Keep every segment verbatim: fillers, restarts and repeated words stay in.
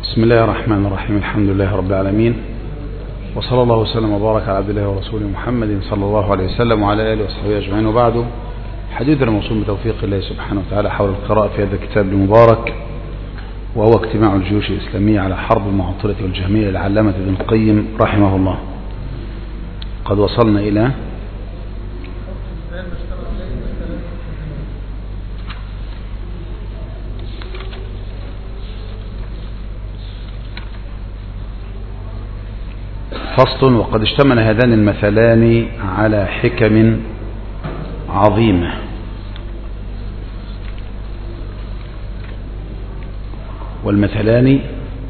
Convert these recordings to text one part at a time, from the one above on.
بسم الله الرحمن الرحيم. الحمد لله رب العالمين، وصلى الله وسلم وبارك على عبد الله ورسوله محمد صلى الله عليه وسلم وعلى آله وصحبه أجمعين، وبعد. حديثنا موصول بتوفيق الله سبحانه وتعالى حول القراءة في هذا الكتاب المبارك، وهو اجتماع الجيوش الإسلامية على حرب المعطلة والجهمية للعلامة ابن القيم رحمه الله. قد وصلنا إلى فصل: وقد اشتمل هذان المثلان على حكم عظيمة. والمثلان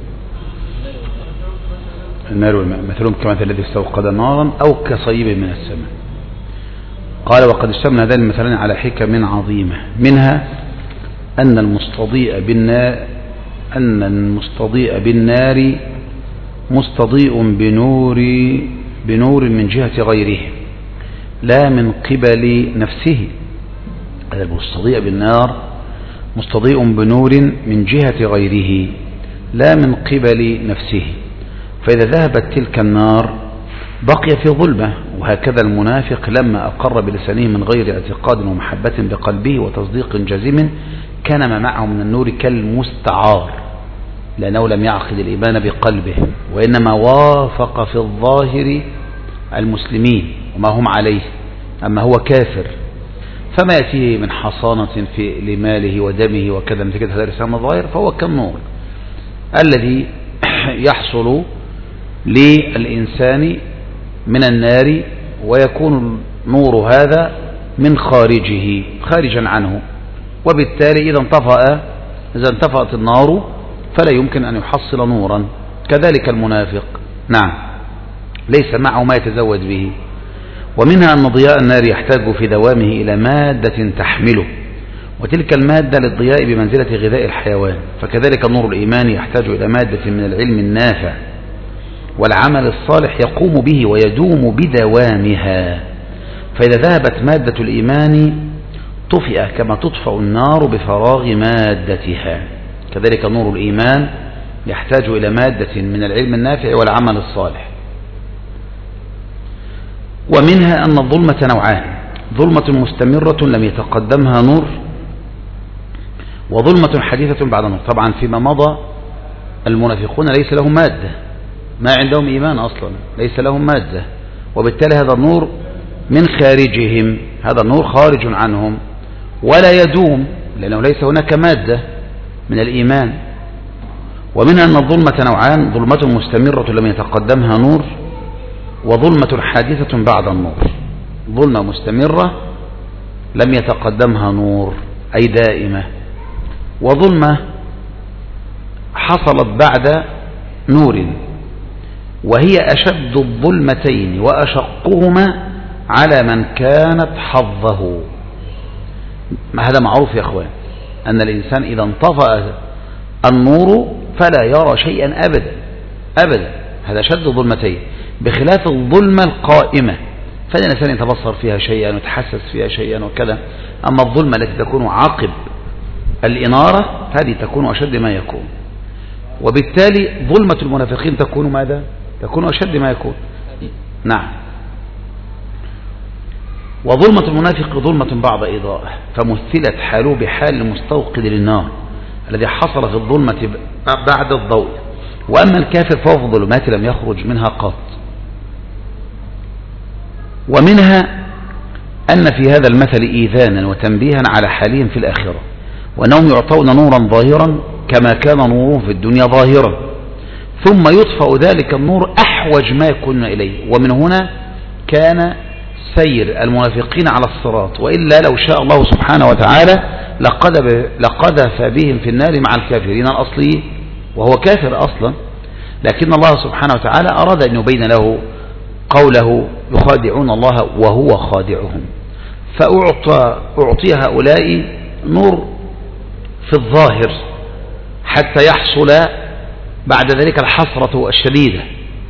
النار والماء، مثلهم كمثل الذي استوقد نارا أو كصيب من السماء. قال: وقد اشتمل هذان المثلان على حكم عظيمة، منها أن المستضيء بالنار أن المستضيء بالنار مستضيء بنور بنور من جهة غيره لا من قبل نفسه. هذا المستضيء بالنار مستضيء بنور من جهة غيره لا من قبل نفسه، فإذا ذهبت تلك النار بقي في ظلمة. وهكذا المنافق لما أقر بلسانه من غير اعتقاد ومحبة بقلبه وتصديق جازم كان ما معه من النور كالمستعار، لأنه لم يعقد الإيمان بقلبه، وإنما وافق في الظاهر المسلمين وما هم عليه، أما هو كافر فما يأتيه من حصانة في لماله ودمه وكذا من كده، هذا الإسلام الظاهر فهو كالنور الذي يحصل للإنسان من النار، ويكون النور هذا من خارجه خارجا عنه، وبالتالي إذا انطفأ إذا انطفأت النار فلا يمكن أن يحصل نورا. كذلك المنافق، نعم، ليس معه ما يتزود به. ومنها أن ضياء النار يحتاج في دوامه إلى مادة تحمله، وتلك المادة للضياء بمنزلة غذاء الحيوان، فكذلك نور الإيمان يحتاج إلى مادة من العلم النافع والعمل الصالح يقوم به ويدوم بدوامها، فإذا ذهبت مادة الإيمان طفئ كما تطفأ النار بفراغ مادتها. كذلك نور الإيمان يحتاج إلى مادة من العلم النافع والعمل الصالح. ومنها أن الظلمة نوعان: ظلمة مستمرة لم يتقدمها نور، وظلمة حديثة بعد نور. طبعا فيما مضى المنافقون ليس لهم مادة، ما عندهم إيمان أصلا، ليس لهم مادة، وبالتالي هذا النور من خارجهم، هذا النور خارج عنهم ولا يدوم، لأنه ليس هناك مادة من الإيمان. ومنها أن الظلمة نوعان: ظلمة مستمرة لم يتقدمها نور، وظلمة حادثة بعد النور. ظلمة مستمرة لم يتقدمها نور أي دائمة، وظلمة حصلت بعد نور، وهي أشد الظلمتين وأشقهما على من كانت حظه. هذا معروف يا أخوان، أن الإنسان إذا انطفأ النور فلا يرى شيئا أبدا أبدا، هذا شد الظلمتين، بخلاف الظلمة القائمة فالإنسان يتبصر فيها شيئا ويتحسس فيها شيئا وكذا. أما الظلمة التي تكون عقب الإنارة هذه تكون أشد ما يكون، وبالتالي ظلمة المنافقين تكون ماذا؟ تكون أشد ما يكون. نعم. وظلمة المنافق ظلمة بعد إضاءة، فمثلت حاله بحال المستوقد للنار الذي حصل في الظلمة بعد الضوء. وأما الكافر فهو في الظلمات لم يخرج منها قط. ومنها أن في هذا المثل إيذانا وتنبيها على حالهم في الآخرة، وأنهم يعطون نورا ظاهرا كما كان نورهم في الدنيا ظاهرا، ثم يطفأ ذلك النور أحوج ما يكون إليه. ومن هنا كان سير المنافقين على الصراط، وإلا لو شاء الله سبحانه وتعالى لقذف بهم في النار مع الكافرين الأصلي، وهو كافر أصلا، لكن الله سبحانه وتعالى أراد أن يبين له قوله: يخادعون الله وهو خادعهم. فأعطى أعطي هؤلاء نور في الظاهر حتى يحصل بعد ذلك الحسرة الشديدة،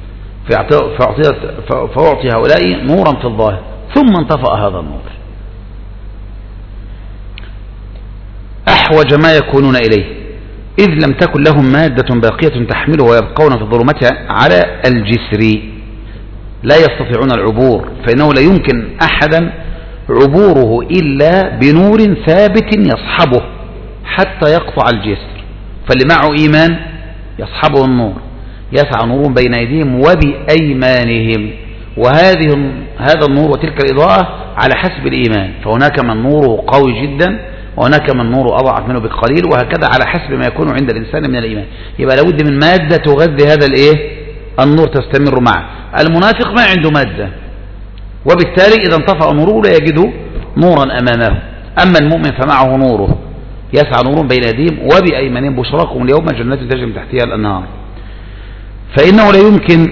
فأعطي هؤلاء نورا في الظاهر ثم انطفأ هذا النور أحوج ما يكونون إليه، إذ لم تكن لهم مادة باقية تحمله ويبقون في الظلمات على الجسر، لا يستطيعون العبور، فإنه لا يمكن أحدا عبوره إلا بنور ثابت يصحبه حتى يقطع الجسر. فاللي معه إيمان يصحبه النور، يسعى نور بين أيديهم وبأيمانهم، وهذه هذا النور وتلك الإضاءة على حسب الإيمان، فهناك من نوره قوي جدا وهناك من نوره أضعف منه بقليل، وهكذا على حسب ما يكون عند الإنسان من الإيمان. يبقى لابد من مادة تغذي هذا الإيه النور تستمر معه. المنافق ما عنده مادة، وبالتالي إذا انطفأ نوره لا يجد نورا أمامه. أما المؤمن فمعه نوره، يسعى نور بين يديهم وبأيمانهم بشراكم اليوم جنات تجري من تحتها الأنهار. فإنه لا يمكن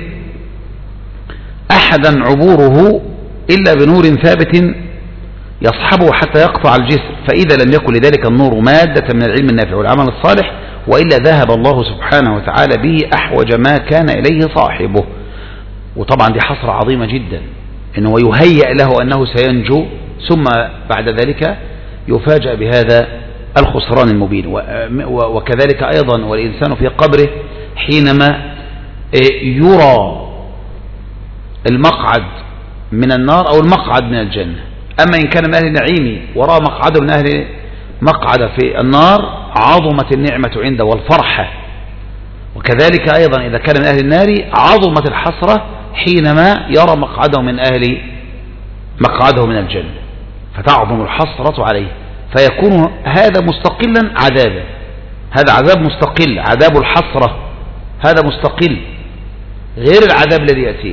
أحدا عبوره إلا بنور ثابت يصحبه حتى يقطع الجسر، فإذا لم يكن لذلك النور مادة من العلم النافع والعمل الصالح، وإلا ذهب الله سبحانه وتعالى به أحوج ما كان إليه صاحبه. وطبعا دي حسرة عظيمة جدا، إنه يهيأ له أنه سينجو، ثم بعد ذلك يفاجأ بهذا الخسران المبين. وكذلك أيضا والإنسان في قبره حينما يرى المقعد من النار أو المقعد من الجنة. أما إن كان من أهل النعيم ورأى مقعده من أهل مقعد في النار عظمت النعمة عنده والفرحة، وكذلك أيضا إذا كان من أهل النار عظمت الحسرة حينما يرى مقعده من أهل مقعده من الجنة، فتعظم الحسرة عليه، فيكون هذا مستقلا عذابا. هذا عذاب مستقل، عذاب الحسرة هذا مستقل غير العذاب الذي يأتيه.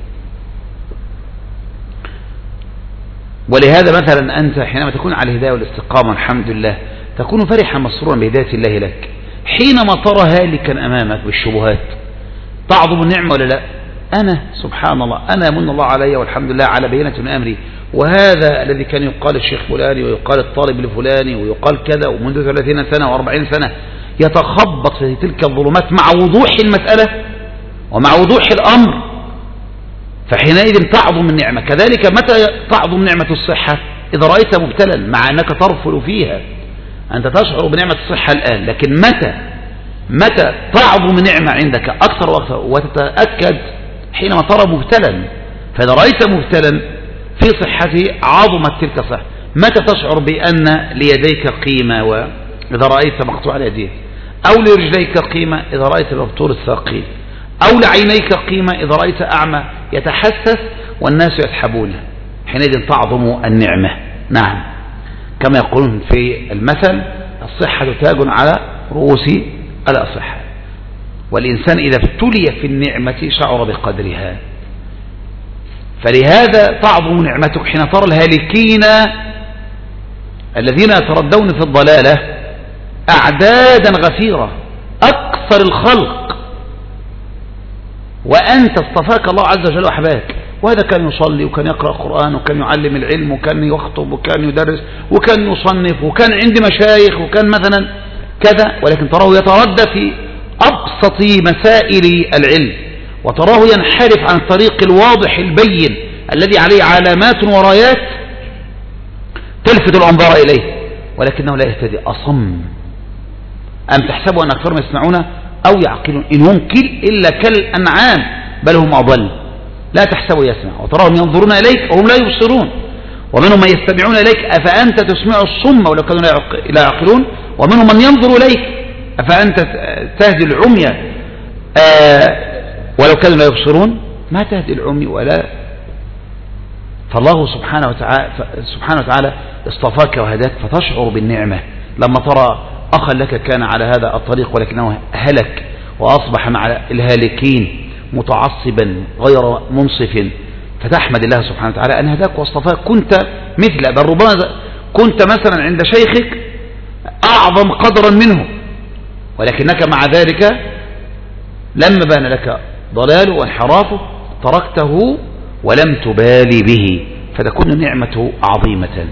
ولهذا مثلا أنت حينما تكون على الهداية والاستقامة الحمد لله تكون فرحا مسرورا بهداية الله لك. حينما ترى هالكا أمامك بالشبهات تعظم النعمة ولا لا؟ أنا سبحان الله أنا من الله علي والحمد لله على بينة من أمري، وهذا الذي كان يقال الشيخ فلاني ويقال الطالب الفلاني ويقال كذا، ومنذ ثلاثين سنة وأربعين سنة يتخبط في تلك الظلمات مع وضوح المسألة ومع وضوح الأمر، فحينئذ تعظم النعمة. كذلك متى تعظم نعمة الصحة؟ إذا رأيت مبتلا مع أنك ترفل فيها، أنت تشعر بنعمة الصحة الآن، لكن متى متى تعظم نعمة عندك أكثر وأكثر وتتأكد حينما ترى مبتلا. فإذا رأيت مبتلا في صحته عظمت تلك الصحة. متى تشعر بأن ليديك قيمة وإذا رأيت مقطوع اليدين، أو لرجليك قيمة إذا رأيت مبتور الساقين، أو لعينيك قيمة إذا رأيت أعمى يتحسس والناس يسحبونه، حينئذ تعظم النعمة. نعم، كما يقولون في المثل الصحة تاج على رؤوس الأصحاء. والإنسان إذا ابتلي في النعمة شعر بقدرها، فلهذا تعظم نعمتك حين ترى الهالكين الذين يتردون في الضلالة أعدادا غفيرة أكثر الخلق، وأنت اصطفاك الله عز وجل وأحباك. وهذا كان يصلي وكان يقرأ القرآن وكان يعلم العلم وكان يخطب وكان يدرس وكان يصنف وكان عندي مشايخ وكان مثلا كذا، ولكن تراه يتردى في أبسط مسائل العلم، وتراه ينحرف عن الطريق الواضح البين الذي عليه علامات ورايات تلفت الأنظار إليه، ولكنه لا يهتدي. أصم أم تحسبوا أن أكثرهم يسمعون أو يعقلون إن هم إلا كالأنعام بل هم أضل. لا تحسبوا يسمع، وتراهم ينظرون إليك وهم لا يبصرون، ومنهم من يستمعون إليك أفأنت تسمع الصم ولو كانوا لا يعقلون، ومنهم من ينظر إليك أفأنت تهدي العمي آه ولو كانوا لا يبصرون. ما تهدي العمي ولا. فالله سبحانه وتعالى سبحانه وتعالى اصطفاك وهداك فتشعر بالنعمة لما ترى أخا لك كان على هذا الطريق ولكنه هلك وأصبح مع الهالكين متعصبا غير منصف، فتحمد الله سبحانه وتعالى أن هداك واصطفاك. كنت مثل، بل ربما كنت مثلا عند شيخك أعظم قدرا منه، ولكنك مع ذلك لما بان لك ضلاله وانحرافه تركته ولم تبالي به، فتكون النعمة عظيمة.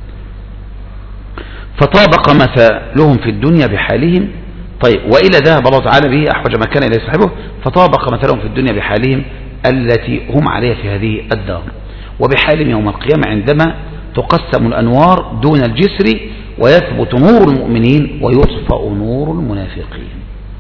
فطابق مثلهم في الدنيا بحالهم. طيب، وإلى ذهب الله تعالى به أحوج ما كان إليه صاحبه، فطابق مثلهم في الدنيا بحالهم التي هم عليها في هذه الدار، وبحالهم يوم القيامة عندما تقسم الأنوار دون الجسر ويثبت نور المؤمنين ويطفأ نور المنافقين.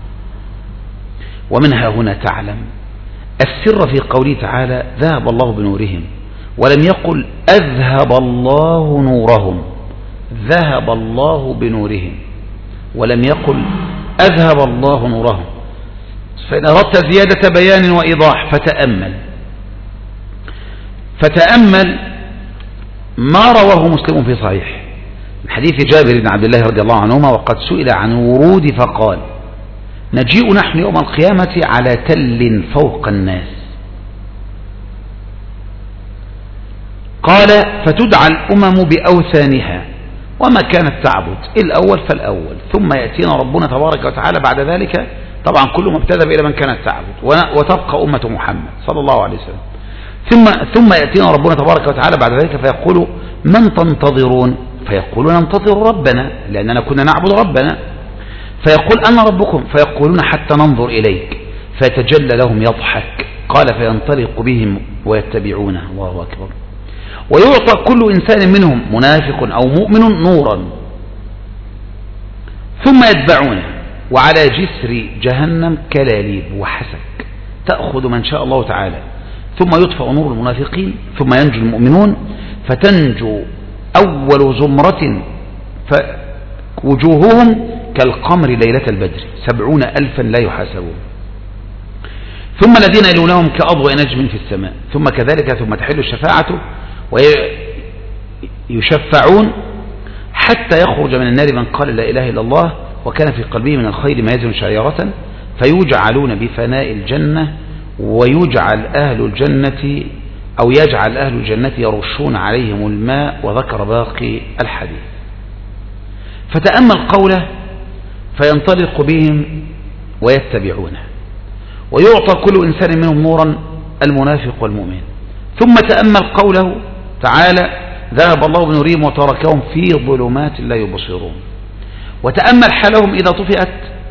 ومنها هنا تعلم السر في قوله تعالى ذهب الله بنورهم، ولم يقل أذهب الله نورهم، ذهب الله بنورهم ولم يقل أذهب الله نورهم. فإن أردت زيادة بيان وإيضاح فتأمل فتأمل ما رواه مسلم في صحيح من حديث جابر بن عبد الله رضي الله عنهما، وقد سئل عن ورود فقال نجيء نحن يوم القيامة على تل فوق الناس، قال فتدعى الأمم بأوثانها وما كانت تعبد الأول فالأول، ثم يأتينا ربنا تبارك وتعالى بعد ذلك، طبعا كل ما ابتدى إلى من كانت تعبد، وتبقى أمة محمد صلى الله عليه وسلم، ثم ثم يأتينا ربنا تبارك وتعالى بعد ذلك فيقول من تنتظرون؟ فيقولون ننتظر ربنا لأننا كنا نعبد ربنا، فيقول أنا ربكم، فيقولون حتى ننظر إليك، فيتجلى لهم يضحك، قال فينطلق بهم ويتبعونه. الله أكبر. ويعطى كل إنسان منهم منافق أو مؤمن نورا ثم يتبعونه، وعلى جسر جهنم كلاليب وحسك تأخذ من شاء الله تعالى، ثم يطفأ نور المنافقين ثم ينجو المؤمنون، فتنجو أول زمرة فوجوههم كالقمر ليلة البدر سبعون ألفا لا يحاسبون، ثم الذين يلونهم كأضواء نجم في السماء، ثم كذلك ثم تحل الشفاعة ويشفعون حتى يخرج من النار من قال لا إله إلا الله وكان في قلبه من الخير ما يزن شعيرة، فيجعلون بفناء الجنة، ويجعل أهل الجنة أو يجعل أهل الجنة يرشون عليهم الماء، وذكر باقي الحديث. فتأمل قوله فينطلق بهم ويتبعونه، ويعطى كل إنسان منهم نورا المنافق والمؤمن، ثم تأمل قوله تعالى ذهب الله بنورهم وتركهم في ظلمات لا يبصرون، وتأمل حالهم إذا طفئت،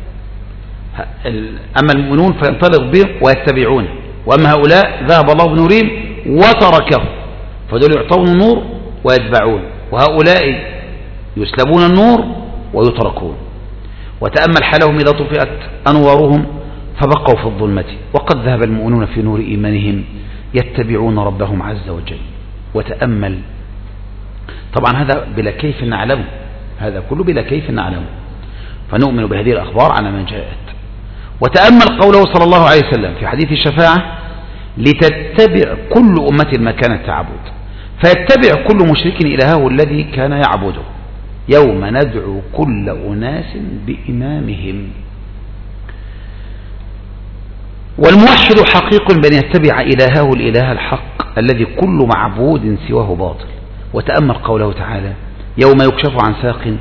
أما المؤمنون فينطلق بهم ويتبعونه، وأما هؤلاء ذهب الله بنورهم وتركهم، فدول يعطون النور ويتبعون، وهؤلاء يسلبون النور ويتركون. وتأمل حالهم إذا طفئت أنوارهم فبقوا في الظلمة، وقد ذهب المؤمنون في نور إيمانهم يتبعون ربهم عز وجل. وتأمل، طبعا هذا بلا كيف نعلمه، هذا كله بلا كيف نعلمه، فنؤمن بهذه الأخبار على ما جاءت. وتأمل قوله صلى الله عليه وسلم في حديث الشفاعة لتتبع كل أمة ما كانت تعبد، فيتبع كل مشرك إلهه الذي كان يعبده، يوم ندعو كل أناس بإمامهم. والموحد حقيق بأن يتبع إلهه الإله الحق الذي كل معبود سواه باطل. وتأمل قوله تعالى يوم يكشف عن ساق،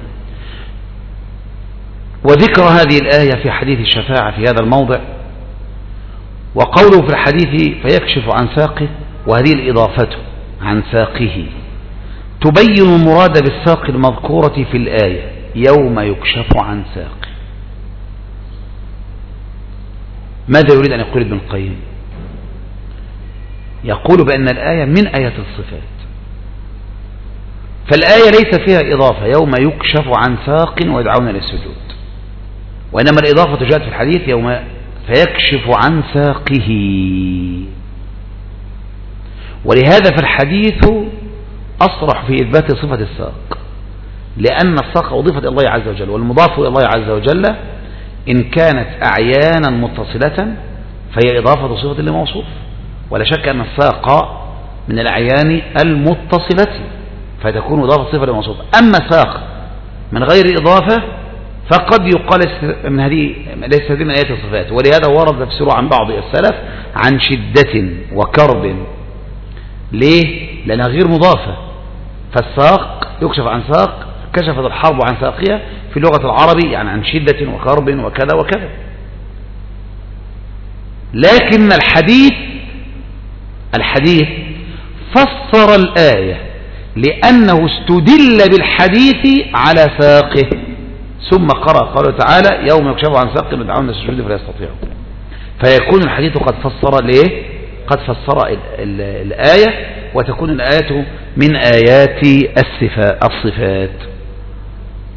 وذكر هذه الآية في حديث الشفاعة في هذا الموضع، وقوله في الحديث فيكشف عن ساقه، وهذه الإضافة عن ساقه تبين المراد بالساق المذكورة في الآية يوم يكشف عن ساق. ماذا يريد أن يقول ابن القيم؟ يقول بأن الآية من آيات الصفات، فالآية ليس فيها إضافة يوم يكشف عن ساق ويدعون للسجود، وإنما الإضافة جاءت في الحديث يوم فيكشف عن ساقه. ولهذا في الحديث أصرح في إثبات صفة الساق، لأن الساق أضيفت إلى الله عز وجل، والمضاف إلى الله عز وجل إن كانت أعيانا متصلة فهي إضافة صفة لموصوف، ولا شك أن الساق من الأعيان المتصلة فتكون إضافة صفة لموصوف. أما ساق من غير إضافة فقد يقال من هذه ليس هذه من آيات الصفات، ولهذا ورد تفسيره عن بعض السلف عن شدة وكرب. ليه؟ لأنها غير مضافة، فالساق يكشف عن ساق، كشفت الحرب عن ساقها في لغة العرب يعني عن شدة وكرب وكذا وكذا. لكن الحديث الحديث فسر الآية لأنه استدل بالحديث على ساقه، ثم قرأ قوله تعالى يوم يكشف عن ساق يدعون السجود فلا يستطيعون، فيكون الحديث قد فسر ليه؟ قد فسر ال ال الآية، وتكون الآية من آيات الصفات.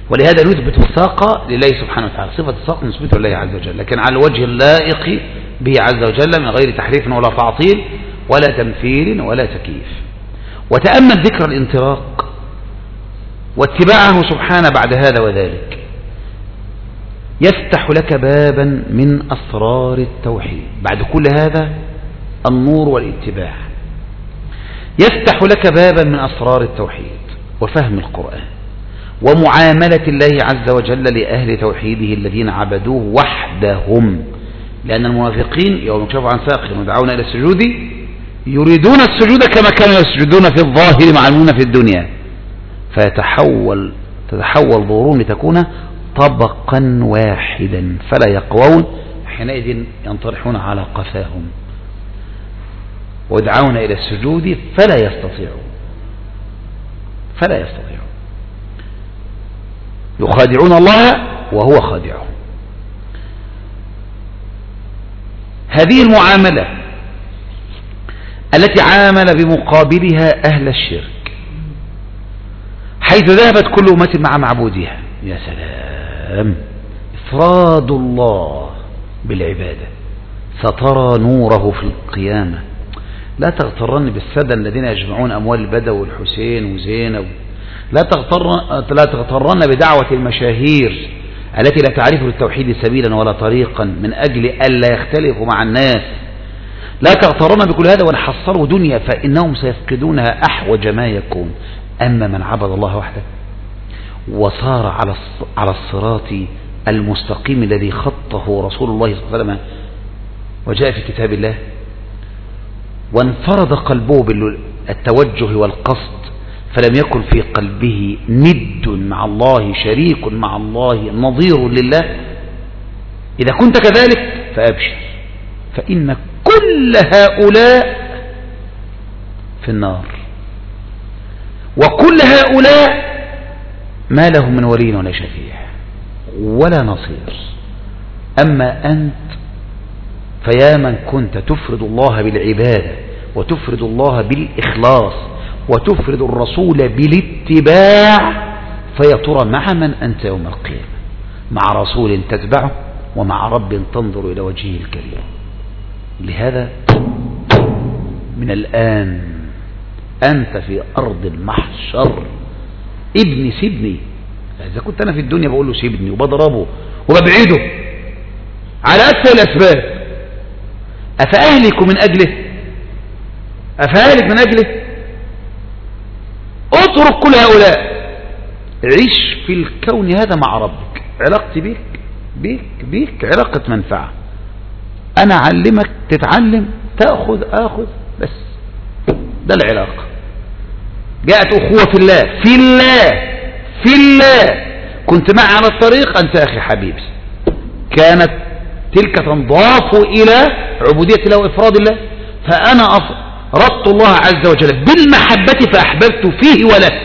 ولهذا نثبت الساق لله سبحانه وتعالى، صفة الساق نثبتها لله عز وجل، لكن على الوجه اللائق به عز وجل من غير تحريف ولا تعطيل ولا تمثيل ولا تكييف. وتأمل ذكر الانطلاق واتباعه سبحانه بعد هذا وذلك، يفتح لك بابا من أسرار التوحيد بعد كل هذا النور والاتباع، يفتح لك بابا من أسرار التوحيد وفهم القرآن ومعاملة الله عز وجل لأهل توحيده الذين عبدوه وحدهم، لأن المنافقين يوم يكشفوا عن ساقهم ودعونا إلى السجود يريدون السجود كما كانوا يسجدون في الظاهر مع المؤمنين في الدنيا، فيتحول تتحول ظهورهم لتكون طبقا واحدا فلا يقوون، حينئذ ينطرحون على قفاهم ويدعون إلى السجود فلا يستطيعون فلا يستطيعون يخادعون الله وهو خادعهم. هذه المعاملة التي عامل بمقابلها أهل الشرك، حيث ذهبت كل أمة مع معبودها، يا سلام، إفراد الله بالعبادة، سترى نوره في القيامة. لا تغترن بالسادة الذين يجمعون أموال البدو والحسين وزينب، لا تغترن, لا تغترن بدعوة المشاهير التي لا تعرف للتوحيد سبيلا ولا طريقا من أجل ألا يختلفوا مع الناس. لا تغترن بكل هذا ونحصروا دنيا، فإنهم سيفقدونها أحوج ما يكون. أما من عبد الله وحده وصار على على الصراط المستقيم الذي خطه رسول الله صلى الله عليه وسلم وجاء في كتاب الله، وانفرد قلبه بالتوجه والقصد، فلم يكن في قلبه ند مع الله، شريك مع الله، نظير لله، إذا كنت كذلك فأبشر، فإن كل هؤلاء في النار، وكل هؤلاء ما لهم من ولي ولا شفيع ولا نصير. أما أنت فيا من كنت تفرد الله بالعبادة وتفرد الله بالإخلاص وتفرد الرسول بالاتباع، فيا ترى مع من أنت يوم القيامة؟ مع رسول تتبعه ومع رب تنظر إلى وجهه الكريم. لهذا من الآن أنت في أرض المحشر، ابني سيبني. إذا كنت أنا في الدنيا بقول له سيبني وبضربه وببعده على أسفل الأسباب، أفأهلك من أجله؟ أفأهلك من أجله؟ اترك كل هؤلاء، عيش في الكون هذا مع ربك. علاقتي بيك بيك بيك علاقة منفعة، أنا أعلمك تتعلم، تأخذ آخذ، بس ده العلاقة. جاءت أخوة في الله في الله في الله، كنت معي على الطريق أنت أخي حبيبي، كانت تلك تنضاف إلى عبودية الله وإفراد الله، فأنا أردت الله عز وجل بالمحبة فأحببت فيه وله.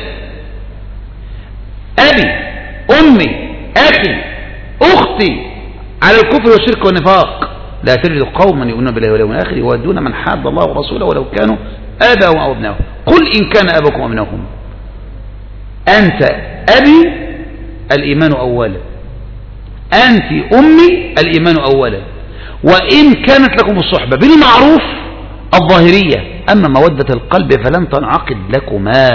أبي أمي أخي أختي على الكفر والشرك والنفاق، لا تجد قوما يؤمنون بالله واليوم الآخر يودون من حاد الله ورسوله ولو كانوا آباءهم أو أبناءهم، قل إن كان آباؤكم وأبناؤكم. أنت أبي الإيمان أولا، أنت أمي الإيمان أولا، وإن كانت لكم الصحبة بالمعروف الظاهرية، أما مودة القلب فلن تنعقد لكما.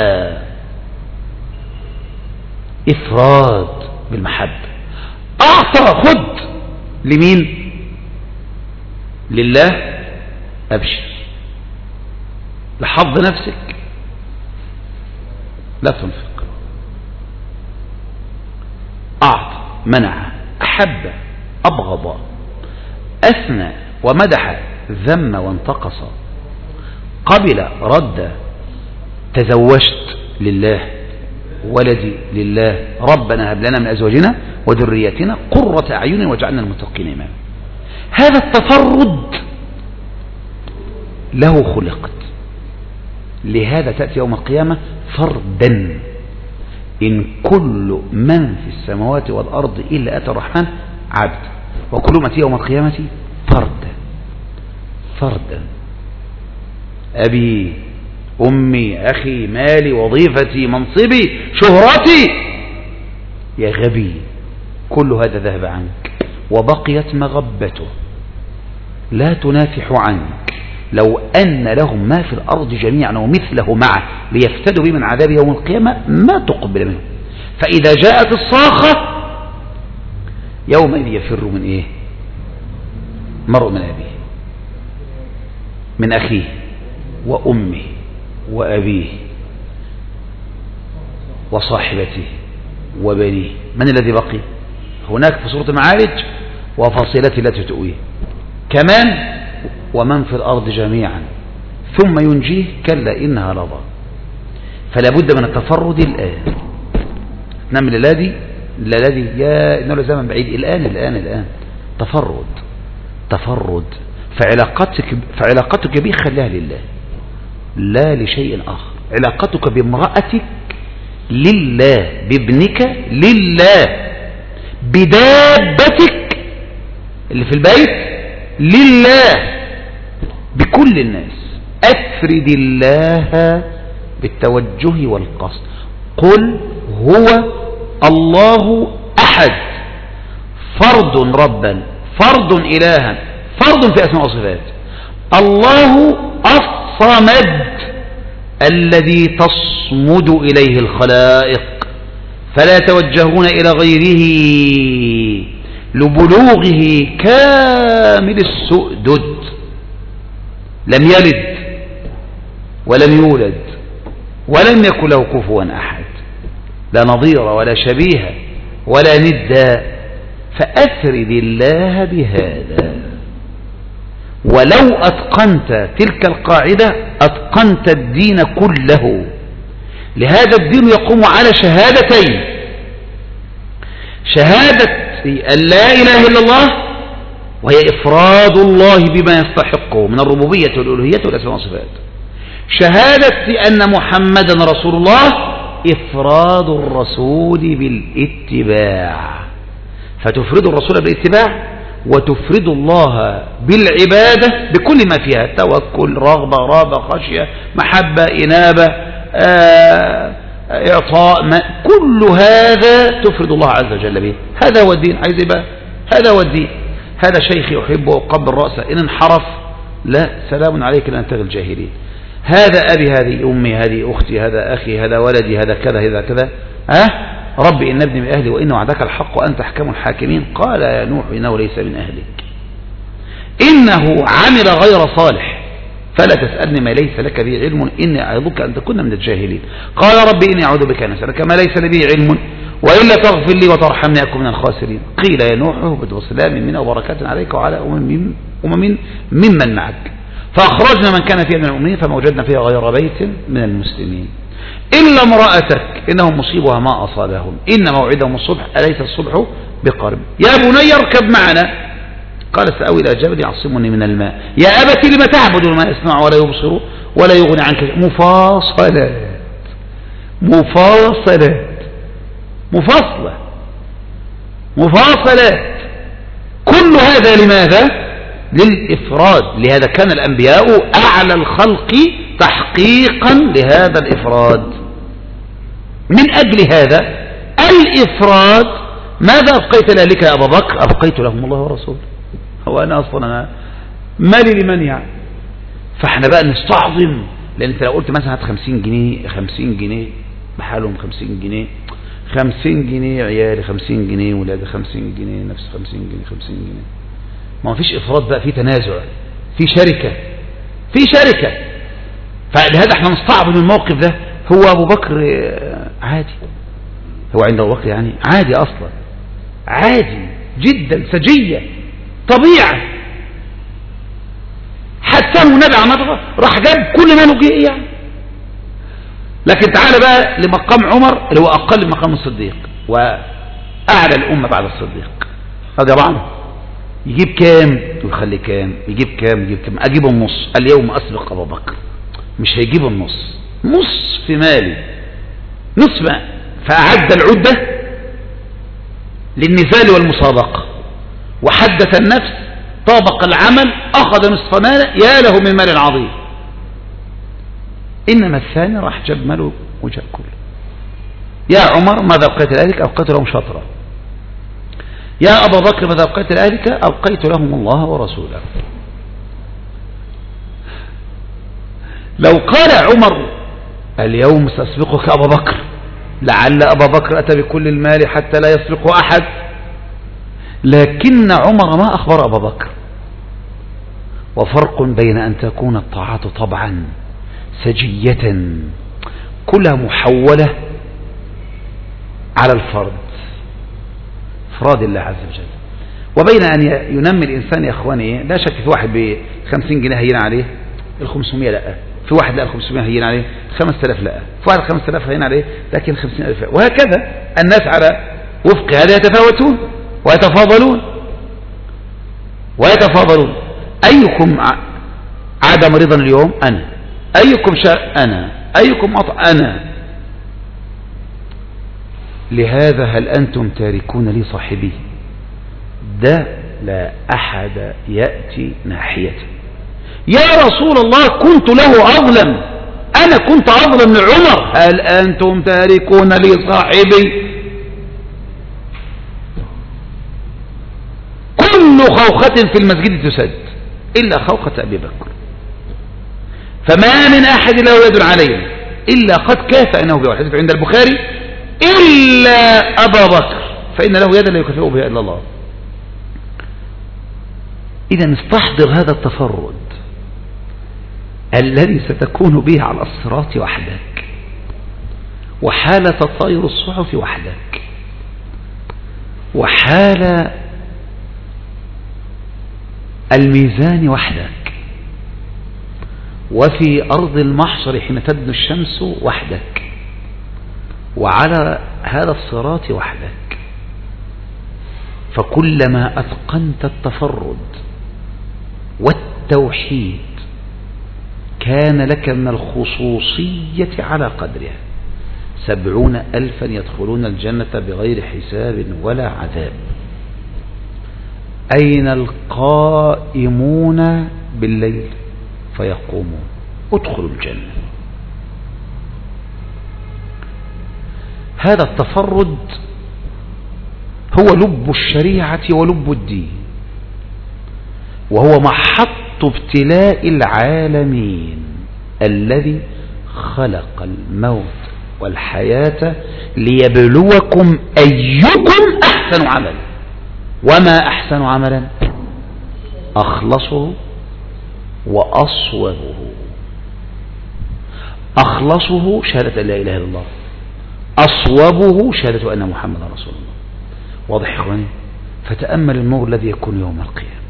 إفراد بالمحبة، أعطى خد لمين؟ لله، أبشر. لحظ نفسك لا تنفق، أعطى منع أحب أبغض أثنى ومدح ذم وانتقص، قبل رد، تزوجت لله، ولدي لله، ربنا هب لنا من أزواجنا وذريتنا قرة أعين واجعلنا المتقين إماما. هذا التفرد له خلقت، لهذا تأتي يوم القيامة فردا. إن كل من في السماوات والأرض إلا أتى الرحمن عبد، وكل ما يوم القيامة فردا فردا. أبي أمي أخي مالي وظيفتي منصبي شهرتي، يا غبي كل هذا ذهب عنك وبقيت مغبته لا تنافح عنك. لو أن لهم ما في الأرض جميعا ومثله معه ليفتدوا به من عذاب يوم القيامة ما تقبل منه. فإذا جاءت الصاخة يومئذ يفر من إيه؟ مرء من أبيه، من أخيه وأمه وأبيه وصاحبته وبنيه. من الذي بقي؟ هناك في سورة المعارج وفصيلته التي تؤويه، كمان ومن في الأرض جميعا ثم ينجيه كلا إنها لظى. فلا بد من التفرد الآن. نعم الذي الذي يا إنه لزمن بعيد الآن الآن الآن تفرد تفرد فعلاقتك فعلاقتك به خليها لله لا لشيء آخر. علاقتك بامرأتك لله، بابنك لله، بدابتك اللي في البيت لله، بكل الناس. أفرد الله بالتوجه والقصد. قل هو الله أحد، فرد ربا، فرد إلها، فرد في أسماء وصفات. الله الصمد الذي تصمد إليه الخلائق فلا يتوجهون إلى غيره لبلوغه كامل السؤدد. لم يلد ولم يولد ولم يكن له كفوا أحد، لا نظير ولا شبيه ولا ند. فأفرد الله بهذا. ولو أتقنت تلك القاعدة أتقنت الدين كله. لهذا الدين يقوم على شهادتين: شهادة أن لا إله إلا الله، وهي إفراد الله بما يستحقه من الربوبية والألوهية والأسماء والصفات. شهادة أن محمدا رسول الله، إفراد الرسول بالاتباع. فتفرد الرسول بالاتباع وتفرد الله بالعبادة بكل ما فيها: توكل، رغبة، رهبة، خشية، محبة، إنابة، آه، إعطاء، ما كل هذا تفرد الله عز وجل به. هذا هو الدين. عايز يبقى هذا هو الدين. هذا شيخي أحبه وقبل رأسه، إن انحرف لا سلام عليك لأن تغي الجاهلين. هذا أبي، هذه أمي، هذه أختي، هذا أخي، هذا ولدي، هذا كذا هذا كذا. ها ربي إن ابني من أهلي وإن وعدك الحق وأنت أحكم الحاكمين. قال يا نوح إنه ليس من أهلك إنه عمل غير صالح فلا تسألني ما ليس لك به علم إني أعظك أن تكون من الجاهلين. قال ربي إني أعوذ بك أن أسألك ما ليس لي به علم وإلا تغفر لي وترحمني أكن من الخاسرين. قيل يا نوح اهبط وسلام منا وبركات عليك وعلى أمم أمم ممن معك. فأخرجنا من كان فيها من المؤمنين فما وجدنا فيها غير بيت من المسلمين إلا امرأتك إنهم مصيبها ما أصابهم إن موعدهم الصبح أليس الصبح بقرب. يا بني اركب معنا قال سأوي إلى جبل يعصمني من الماء. يا أبت لم تعبد ما يسمع ولا يبصر ولا يغني عنك. مفاصلات مفاصلات مفاصلة مفاصلات. كل هذا لماذا؟ للإفراد. لهذا كان الأنبياء أعلى الخلق تحقيقا لهذا الإفراد. من أجل هذا الإفراد ماذا أبقيت لأهلك يا أبا بكر؟ أبقيت لهم الله ورسوله. هو أنا أصلا أنا مالي لمن يعني. فاحنا بقى نستعظم، لأن انت لو قلت مثلا هات خمسين جنيه خمسين جنيه بحالهم خمسين جنيه خمسين جنيه عيالي خمسين جنيه ولادي خمسين جنيه نفس خمسين جنيه خمسين جنيه. ما فيش إفراط بقى، في تنازع، في شركة في شركة. فلهذا احنا نستعظم الموقف ده. هو أبو بكر عادي، هو عند أبو بكر يعني عادي أصلا، عادي جدا، سجية، طبيعة. حتى النبي عمره راح جاب كل ما نجيه يعني. لكن تعال بقى لمقام عمر اللي هو أقل من مقام الصديق وأعلى الأمة بعد الصديق رضي الله عنه. يجيب كام؟ يخلي كام؟ يجيب كام؟ يجيب كام؟ أجيب النص. اليوم أسبق أبو بكر. مش هيجيب النص، نص في مالي، نصف. فأعد العدة للنزال والمسابقة وحدث النفس، طابق العمل، أخذ نصف ماله، يا له من مال عظيم. إنما الثاني راح جاب ماله وجاب كله. يا عمر ماذا أبقيت لأهلك؟ أبقيت لهم شطرا. يا أبا بكر ماذا أبقيت لأهلك؟ أبقيت لهم الله ورسوله. لو قال عمر اليوم سأسبقك أبا بكر، لعل أبا بكر أتى بكل المال حتى لا يسبق أحد، لكن عمر ما أخبر أبا بكر. وفرق بين أن تكون الطاعات طبعا سجية كلها محولة على الفرد، فراد الله عز وجل، وبين أن ينمي الإنسان يا أخواني. لا شك في واحد بخمسين جنيه هين عليه الخمسمية لا، في واحد لا الخمسمية هين عليه خمس تلاف لا، في واحد خمس تلاف هين عليه لكن خمسين ألف، وهكذا الناس على وفق هذا يتفاوتون ويتفاضلون ويتفاضلون. أيكم عاد مريضا اليوم؟ أنا. أيكم شاء؟ أنا. أيكم أطع؟ أنا. لهذا هل أنتم تاركون لي صاحبي؟ ده لا أحد يأتي ناحيته. يا رسول الله كنت له أظلم، أنا كنت أظلم من عمر، هل أنتم تاركون لي صاحبي؟ كل خوخة في المسجد تسد إلا خوخة أبي بكر، فما من أحد له يد علينا إلا قد كافأناه بها، والحديث عند البخاري إلا أبا بكر فإن له يدا لا يكافئه بها إلا الله. إذا استحضر هذا التفرد الذي ستكون به على الصراط وحدك، وحالة طير الصحف وحدك، وحال الميزان وحدك، وفي أرض المحشر حين تدنو الشمس وحدك، وعلى هذا الصراط وحدك. فكلما أتقنت التفرد والتوحيد كان لك من الخصوصية على قدرها. سبعون ألفا يدخلون الجنة بغير حساب ولا عذاب. أين القائمون بالليل فيقومون ادخلوا الجنة. هذا التفرد هو لب الشريعة ولب الدين، وهو محط ابتلاء العالمين الذي خلق الموت والحياة ليبلوكم أيكم أحسن عملا. وما أحسن عملا؟ أخلصه وأصوبه. أخلصه شهادة لا إله إلا الله، أصوبه شهادة أن محمد رسول الله. واضح يا إخواني؟ فتأمل النور الذي يكون يوم القيامة،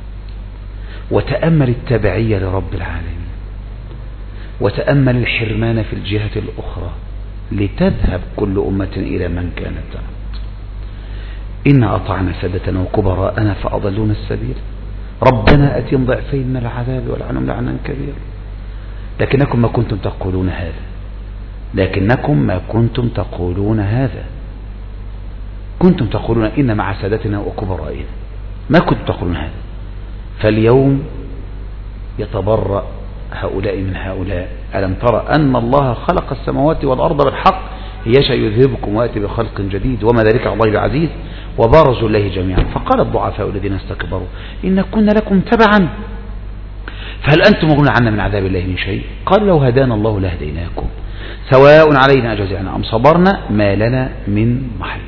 وتأمل التبعية لرب العالمين، وتأمل الحرمان في الجهة الأخرى لتذهب كل أمة إلى من كانت تموت. إنا أطعنا سادتنا وكبراءنا فأضلون السبيل، ربنا أتهم ضعفين من العذاب والعنهم لعنا كبير. لكنكم ما كنتم تقولون هذا، لكنكم ما كنتم تقولون هذا كنتم تقولون إن مع سادتنا وكبرائنا، ما كنتم تقولون هذا. فاليوم يتبرأ هؤلاء من هؤلاء. ألم ترى أن الله خلق السماوات والأرض بالحق يشاء يذهبكم ويأتي بخلق جديد وما ذلك على الله العزيز وبارزوا الله جميعا. فقال الضعفاء الذين استكبروا إن كنا لكم تبعا فهل أنتم مغنون عنا من عذاب الله من شيء؟ قال لو هدانا الله لهديناكم سواء علينا أجزعنا أم صبرنا ما لنا من محيص.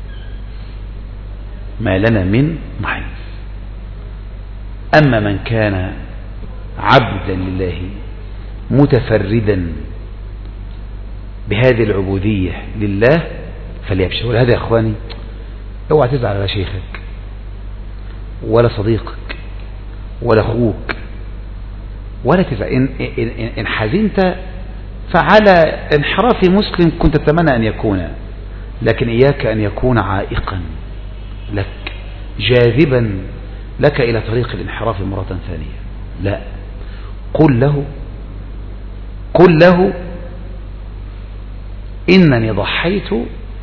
ما لنا من محيص. أما من كان عبدا لله متفردا بهذه العبودية لله فليبشر. ولهذا يا أخواني اوعى تزعل على شيخك ولا صديقك ولا أخوك ولا تزعل. إن, إن, إن حزنت فعلى انحراف مسلم كنت تتمنى أن يكون، لكن إياك أن يكون عائقا لك جاذبا لك إلى طريق الانحراف مرة ثانية. لا، قل له قل له إنني ضحيت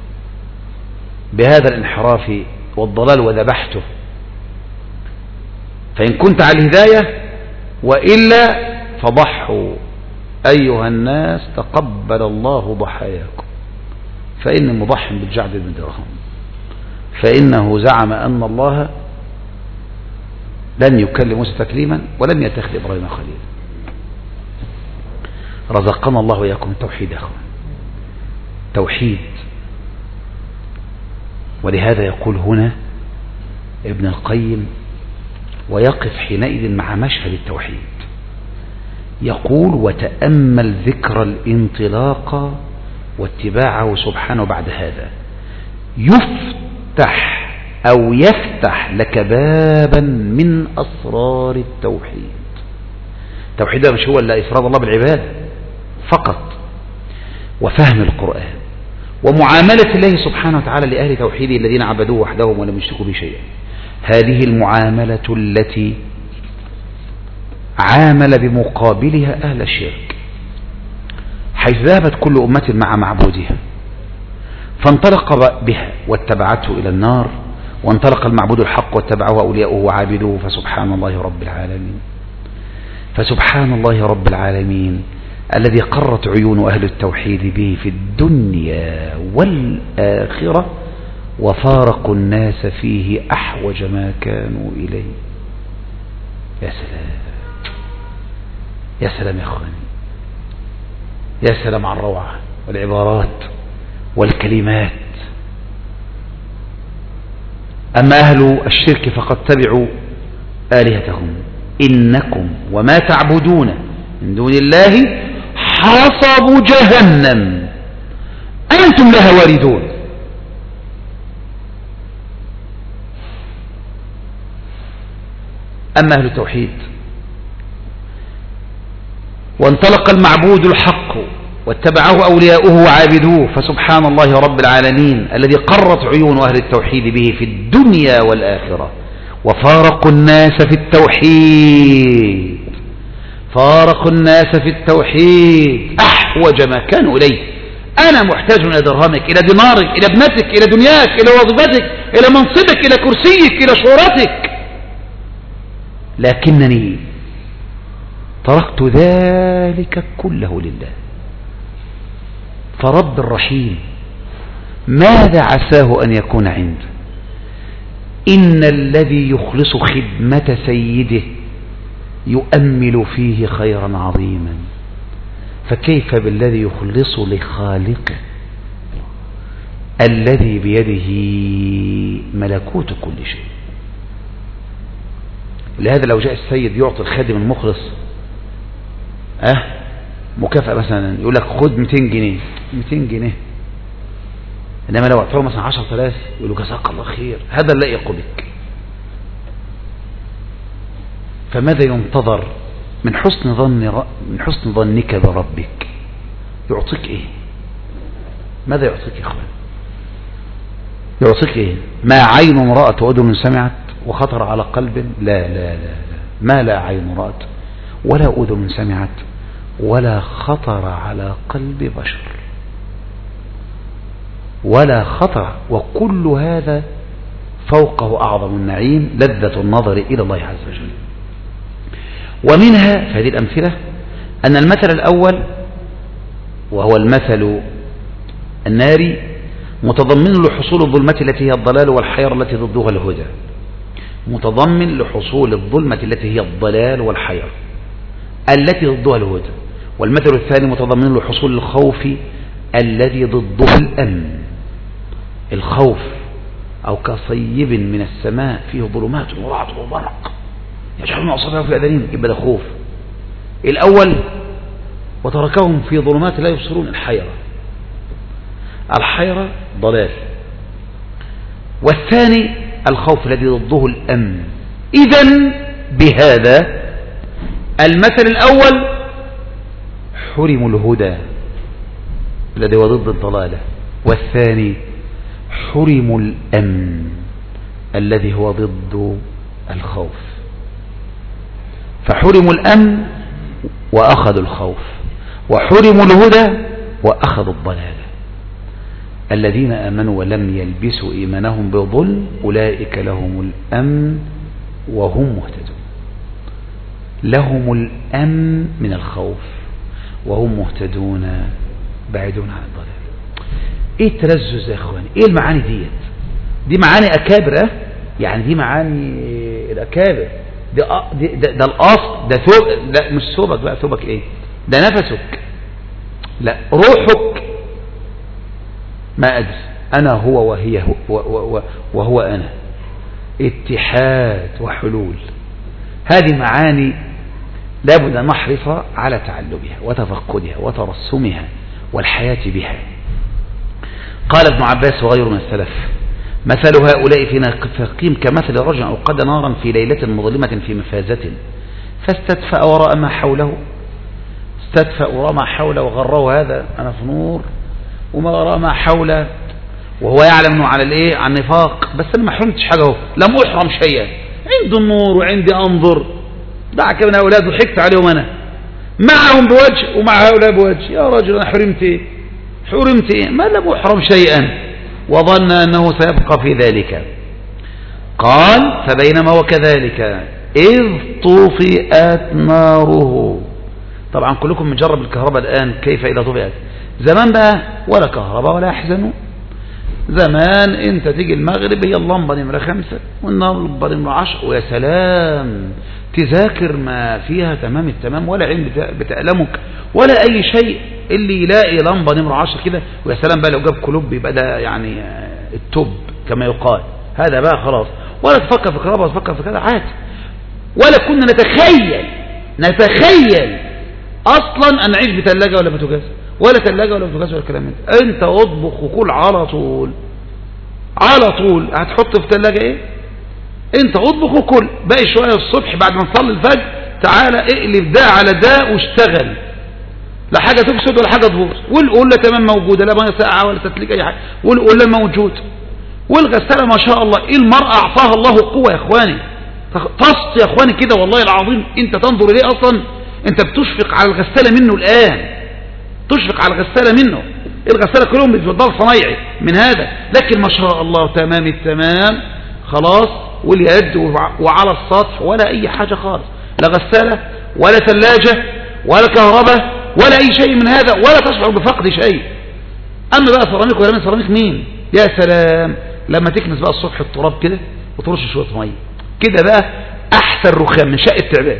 بهذا الانحراف والضلال وذبحته، فإن كنت على الهداية وإلا فضحوا أيها الناس تقبل الله ضحاياكم. فإني مضح بالجعد بن درهم، فإنه زعم أن الله لن يكلم موسى تكليما ولن يتخذ إبراهيم خليلا. رزقنا الله وإياكم توحيد أخوان، توحيد. ولهذا يقول هنا ابن القيم ويقف حينئذ مع مشهد التوحيد، يقول: وتأمل ذكر الانطلاق واتباعه سبحانه بعد هذا يفتح أو يفتح لك بابا من أسرار التوحيد. التوحيد مش هو إلا إفراد الله بالعبادة فقط، وفهم القرآن، ومعاملة الله سبحانه وتعالى لأهل توحيده الذين عبدوه وحدهم ولم يشركوا به شيئا. هذه المعاملة التي عامل بمقابلها أهل الشرك، حيث ذهبت كل أمة مع معبودها فانطلق بها واتبعته إلى النار، وانطلق المعبود الحق واتبعه أولياؤه وعابدوه، فسبحان الله رب العالمين. فسبحان الله رب العالمين الذي قرت عيون أهل التوحيد به في الدنيا والآخرة، وفارقوا الناس فيه أحوج ما كانوا إليه. يا سلام يا سلام يا أخواني، يا سلام على الروعة والعبارات والكلمات. أما أهل الشرك فقد تبعوا آلهتهم، إنكم وما تعبدون من دون الله حصب جهنم أنتم لها واردون. أما أهل التوحيد وانطلق المعبود الحق واتبعه أولياؤه وعابدوه، فسبحان الله رب العالمين الذي قرت عيون أهل التوحيد به في الدنيا والآخرة، وفارقوا الناس في التوحيد، فارقوا الناس في التوحيد أحوج ما كانوا إليه. أنا محتاج إلى درهمك، إلى دينارك، إلى ابنتك، إلى دنياك، إلى وظيفتك، إلى منصبك، إلى كرسيك، إلى شهرتك، لكنني تركت ذلك كله لله. فرب الرحيم ماذا عساه أن يكون عنده؟ إن الذي يخلص خدمة سيده يؤمل فيه خيرا عظيما، فكيف بالذي يخلص لخالقه الذي بيده ملكوت كل شيء. لهذا لو جاء السيد يعطي الخادم المخلص أه مكافأة مثلا، يقول لك خد مئتين جنيه، مئتين جنيه، إنما لو أعطاه مثلا عشرة آلاف يقول له جزاك الله خير، هذا لا يليق بك. فماذا ينتظر من حسن ظن من حسن ظنك بربك؟ يعطيك إيه؟ ماذا يعطيك يا إخوان؟ يعطيك إيه؟ ما عين رأت وأذن سمعت وخطر على قلب؟ لا لا لا لا، ما لا عين رأت ولا أذن سمعت ولا خطر على قلب بشر، ولا خطر. وكل هذا فوقه أعظم النعيم لذة النظر إلى الله عز وجل. ومنها في هذه الأمثلة أن المثل الأول وهو المثل الناري متضمن لحصول الظلمة التي هي الضلال والحيرة التي ضدها الهدى، متضمن لحصول الظلمة التي هي الضلال والحيرة التي ضدها الهدى. والمثل الثاني متضمن لحصول الخوف الذي ضده الأمن. الخوف أو كصيب من السماء فيه ظلمات ورعد وبرق يجعلون أصابعهم في أذانهم، يبقى ده خوف. الأول وتركهم في ظلمات لا يبصرون، الحيرة، الحيرة ضلال. والثاني الخوف الذي ضده الأمن. إذن بهذا المثل الأول حرموا الهدى الذي هو ضد الضلالة، والثاني حرموا الأمن الذي هو ضد الخوف. فحرموا الأمن وأخذوا الخوف، وحرموا الهدى وأخذوا الضلالة. الذين آمنوا ولم يلبسوا إيمانهم بظلم أولئك لهم الأمن وهم مهتدون. لهم الأمن من الخوف وهم مهتدون بعيدون عن الضلال. ايه التلذذ يا اخواني؟ ايه المعاني ديت؟ دي معاني اكابر، اه يعني دي معاني الاكابر. ده ده, ده, ده الاصل، ده ثوب، لا مش ثوبك بقى، ثوبك ايه؟ ده نفسك، لا روحك. ما ادري، انا هو وهي هو وهو انا، اتحاد وحلول. هذه معاني لابد أن نحرص على تعلمها وتفقدها وترسمها والحياة بها. قال ابن عباس وغيره من السلف: مثل هؤلاء في نافقين كمثل رجل أوقد نارا في ليلة مظلمة في مفازة فاستدفأ وراء ما حوله، استدفأ وراء ما حوله وغره هذا أنا في نور وما وراء ما حوله، وهو يعلم أنه على الإيه؟ على النفاق، بس أنا ما حرمتش حاجة، هو لم أحرم شيئا، عندي النور وعندي أنظر، دعك من أولاد وحكت عليهم أنا، معهم بوجه ومع هؤلاء بوجه. يا رجل أنا حرمت إيه؟ حرمت إيه؟ ما لم أحرم شيئا، وظن أنه سيبقى في ذلك. قال: فبينما وكذلك إذ طفئت ناره. طبعا كلكم مجرب الكهرباء الآن، كيف إذا طفئت؟ زمان بقى ولا كهرباء ولا يحزنوا. زمان انت تيجي المغرب هي اللمبة نمرة خمسة واللمبة نمرة عشر، ويا سلام تذاكر ما فيها تمام التمام، ولا عين بتألمك ولا أي شيء. اللي يلاقي لمبة نمرة عشر كده ويا سلام بقى، لو جاب كلوب يبقى ده يعني التوب كما يقال، هذا بقى خلاص، ولا تفكر في كهرباء ولا تفكر في كذا عادي. ولا كنا نتخيل نتخيل أصلا أن نعيش بثلاجة ولا بوتاجاز، ولا ثلاجة ولا بوتاجاز ولا كلام من ده. أنت اطبخ وكل على طول على طول. هتحط في ثلاجة إيه؟ أنت اطبخ وكل. باقي شوية الصبح بعد ما نصلي الفجر تعالى اقلب ده على ده واشتغل، لا حاجة تفسد ولا حاجة تبوظ، والقلة تمام موجودة، لا ميه ساقعة ولا تتليج أي حاجة، والقلة موجود، والغسالة ما شاء الله. إيه المرأة أعطاها الله قوة يا إخواني، تصط يا إخواني كده والله العظيم. أنت تنظر إليه أصلا أنت بتشفق على الغسالة منه الآن، تشفق على الغسالة منه. الغسالة كلهم بيتفضل صنايعي من هذا، لكن ما شاء الله تمام التمام خلاص، واليد وعلى السطح ولا أي حاجة خالص، لا غسالة ولا ثلاجة ولا كهرباء ولا أي شيء من هذا، ولا تشعر بفقد شيء. أما بقى سيراميك ولا من سيراميك مين؟ يا سلام لما تكنس بقى الصبح التراب كده وترش شوية مية كده بقى، أحسن رخام من شق التعبان،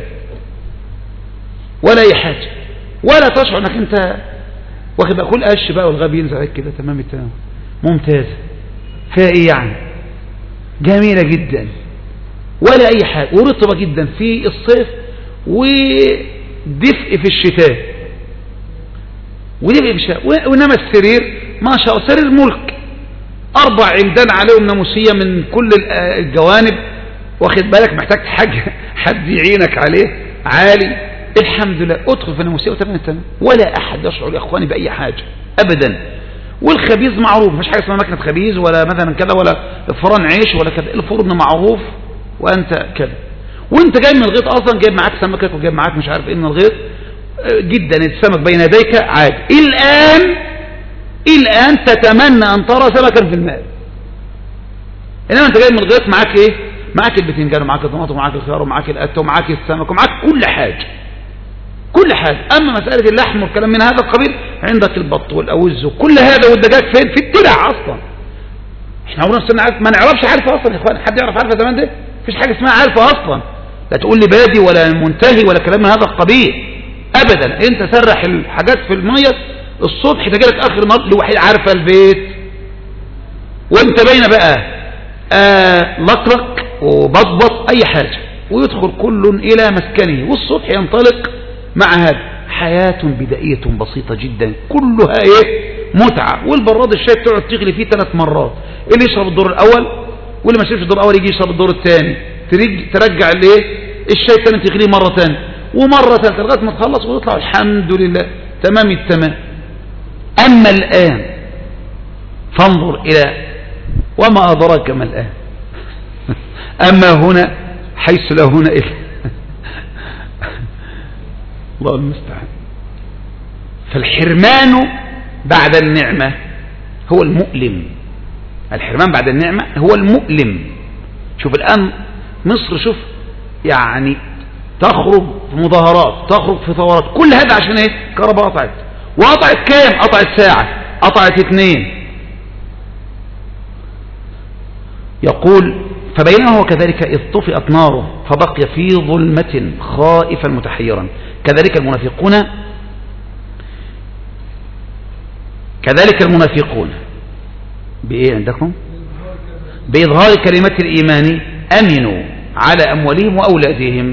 ولا أي حاجة، ولا تشعر أنك أنت واخد بقى كل قش بقى والغاب ينزل عليك كده تمام التمام. ممتازة، فيها إيه يعني؟ جميلة جدا، ولا أي حاجة، ورطبة جدا في الصيف ودفء في الشتاء، ودفء في الشتاء. وإنما السرير ما شاء الله سرير ملك، أربع عمدان عليهم ناموسية من كل الجوانب، واخد بالك، محتاج حاجة حد يعينك عليه عالي. الحمد لله ادخل في الناموسية وتمام التمام، ولا أحد يشعر يا إخواني بأي حاجة أبدا. والخبيز معروف، مش حاجة اسمها مكنة خبيز ولا مثلا كذا ولا فرن عيش ولا كذا، الفرن معروف وأنت كذا. وأنت جاي من الغيط أصلا جايب معاك سمكك وجايب معاك مش عارف إيه من الغيط جدا، السمك بين يديك عادي. الآن الآن تتمنى أن ترى سمكا في الماء، إنما أنت جاي من الغيط معاك إيه؟ معاك البتنجان ومعاك الطماطم ومعاك الخيار ومعاك القتة ومعاك السمك ومعاك كل حاجة كل حاجة. أما مسألة اللحم والكلام من هذا القبيل عندك البط والأوز وكل هذا، والدجاج فين؟ في الترع أصلا. احنا عمرنا ما نعرفش عارفة أصلا يا إخوان، حد يعرف عارفة زمان ده؟ مفيش حاجة اسمها عارفة أصلا، لا تقول لي بادي ولا منتهي ولا كلام من هذا القبيل أبدا. أنت سرح الحاجات في المية الصبح تجيلك آخر النهار لوحيد عارفة البيت، وأنت بين بقى آه لقلق وبطبط أي حاجة، ويدخل كل إلى مسكنه، والصبح ينطلق مع هذا. حياة بدائية بسيطة جدا كلها ايه؟ متعة. والبراد الشاي تقعد تغلي فيه ثلاث مرات، اللي يشرب الدور الأول واللي ما يشربش الدور الأول يجي يشرب الدور الثاني، ترجع الايه الشاي الثاني تغليه مرة ثانية ومرة ثالثة لغاية ما تخلص ويطلع الحمد لله تمام التمام. أما الآن فانظر إلى وما أدراك ما الآن أما هنا حيث لا هنا إلا الله المستعان. فالحرمان بعد النعمة هو المؤلم، الحرمان بعد النعمة هو المؤلم. شوف الآن مصر، شوف يعني تخرج في مظاهرات، تخرج في ثورات، كل هذا عشان ايه؟ كهرباء قطعت، وقطعت كام؟ قطعت ساعة، قطعت اثنين، يقول فبينما هو كذلك إذ طفئت ناره فبقي في ظلمة خائفا متحيرا. كذلك المنافقون كذلك المنافقون بإيه عندكم؟ بإظهار كلمة الإيمان أمنوا على أموالهم وأولادهم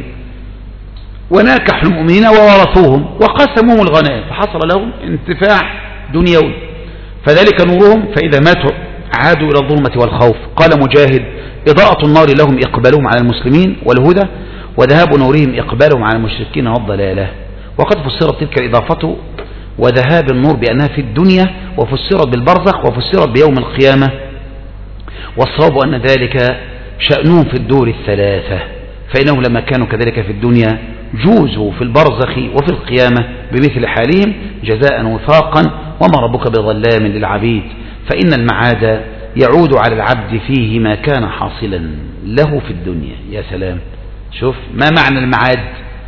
وناكحوا المؤمنين وورثوهم وقسمهم الغنائم فحصل لهم انتفاع دنيوي فذلك نورهم فإذا ماتوا عادوا إلى الظلمة والخوف. قال مجاهد إضاءة النار لهم إقبالهم على المسلمين والهدى وذهاب نورهم إقبالهم على المشركين والضلالة. وقد فسرت تلك الإضافة وذهاب النور بأنها في الدنيا وفسرت بالبرزخ وفسرت بيوم القيامة والصواب أن ذلك شأنهم في الدور الثلاثة فإنهم لما كانوا كذلك في الدنيا جوزوا في البرزخ وفي القيامة بمثل حالهم جزاء وفاقا وما ربك بظلام للعبيد فإن المعاد يعود على العبد فيه ما كان حاصلا له في الدنيا. يا سلام شوف ما معنى المعاد.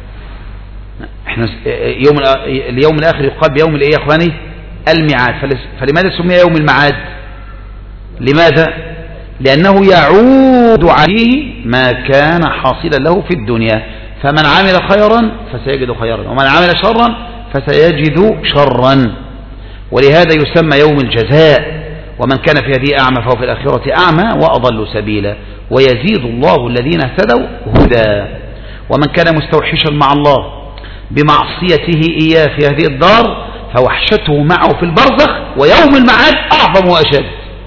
احنا يوم اليوم الآخر يقال بيوم الايه يا اخواني الميعاد. فلماذا سمي يوم المعاد؟ لماذا؟ لأنه يعود عليه ما كان حاصلا له في الدنيا فمن عمل خيرا فسيجد خيرا ومن عمل شرا فسيجد شرا ولهذا يسمى يوم الجزاء. ومن كان في هذه أعمى فهو في الآخرة أعمى وأضل سبيلا ويزيد الله الذين اهتدوا هدى. ومن كان مستوحشا مع الله بمعصيته إياه في هذه الدار فوحشته معه في البرزخ ويوم المعاد أعظم وأشد.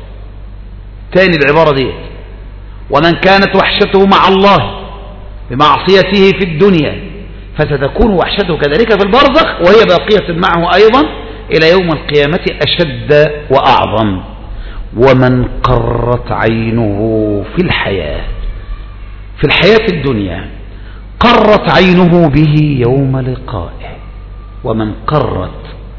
تاني العبارة دي ومن كانت وحشته مع الله بمعصيته في الدنيا فستكون وحشته كذلك في البرزخ وهي باقية معه أيضا إلى يوم القيامة أشد وأعظم. ومن قرت عينه في الحياة في الحياة الدنيا قرت عينه به يوم لقائه. ومن قرت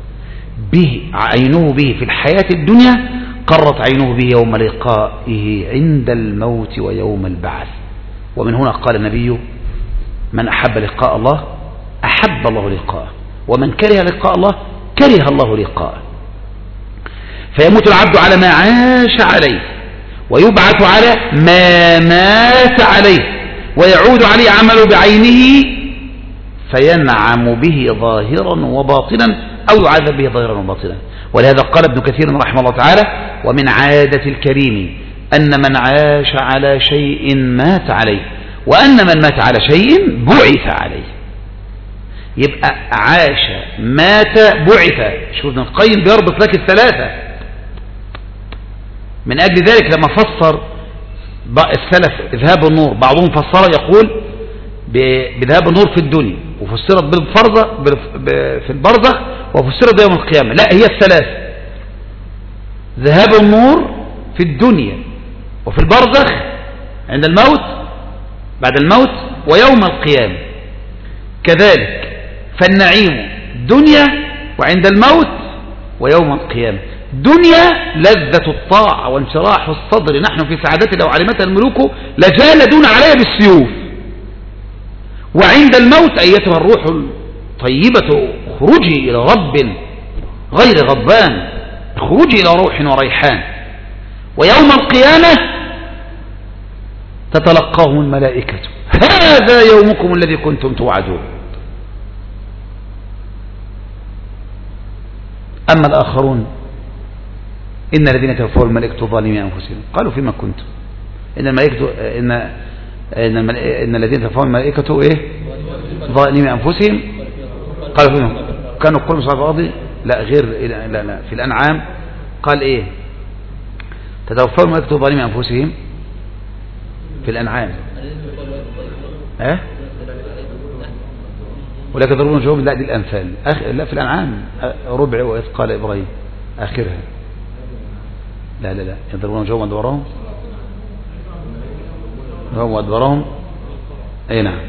به عينه به في الحياة الدنيا قرت عينه به يوم لقائه عند الموت ويوم البعث. ومن هنا قال النبي من أحب لقاء الله أحب الله لقاءه ومن كره لقاء الله كره الله لقاءه. فيموت العبد على ما عاش عليه ويبعث على ما مات عليه ويعود عليه عمله بعينه فينعم به ظاهرا وباطنا أو يعذب به ظاهرا وباطنا. ولهذا قال ابن كثير رحمه الله تعالى ومن عادة الكريم أن من عاش على شيء مات عليه وأن من مات على شيء بعث عليه. يبقى عاش مات بعث. شوف ابن القيم بيربط لك الثلاثة. من أجل ذلك لما فسر السلف ذهاب النور بعضهم فسر يقول بذهاب النور في الدنيا وفسرت بالفرزة في البرزخ وفسرت بيوم القيامة. لا هي الثلاث ذهاب النور في الدنيا وفي البرزخ عند الموت بعد الموت ويوم القيامة كذلك. فالنعيم دنيا وعند الموت ويوم القيامة. دنيا لذة الطاعة وانشراح الصدر نحن في سعادتنا لو علمتها الملوك لجالدون عليها بالسيوف. وعند الموت أيتها الروح الطيبة اخرجي إلى رب غير غضبان اخرجي إلى روح وريحان. ويوم القيامة تتلقاهم الملائكة هذا يومكم الذي كنتم توعدون. أما الآخرون إن الذين توفوا الملائكة ظالمي أنفسهم قالوا فيما كنتم إن الملائكة إن إن, المل... إن الذين توفوا الملائكة إيه ظالمي أنفسهم قالوا فيما كانوا كل مصاب الأرض لا غير لا لا في الأنعام قال إيه تتوفوا الملائكة ظالمي أنفسهم في الأنعام ها ولكن ضربون جواب لا دي الأنفال أخ... لا في الأنعام ربع وإذ قال إبراهيم آخرها لا لا لا يضربون جواب أدبرهم هم أدبرهم أي نعم.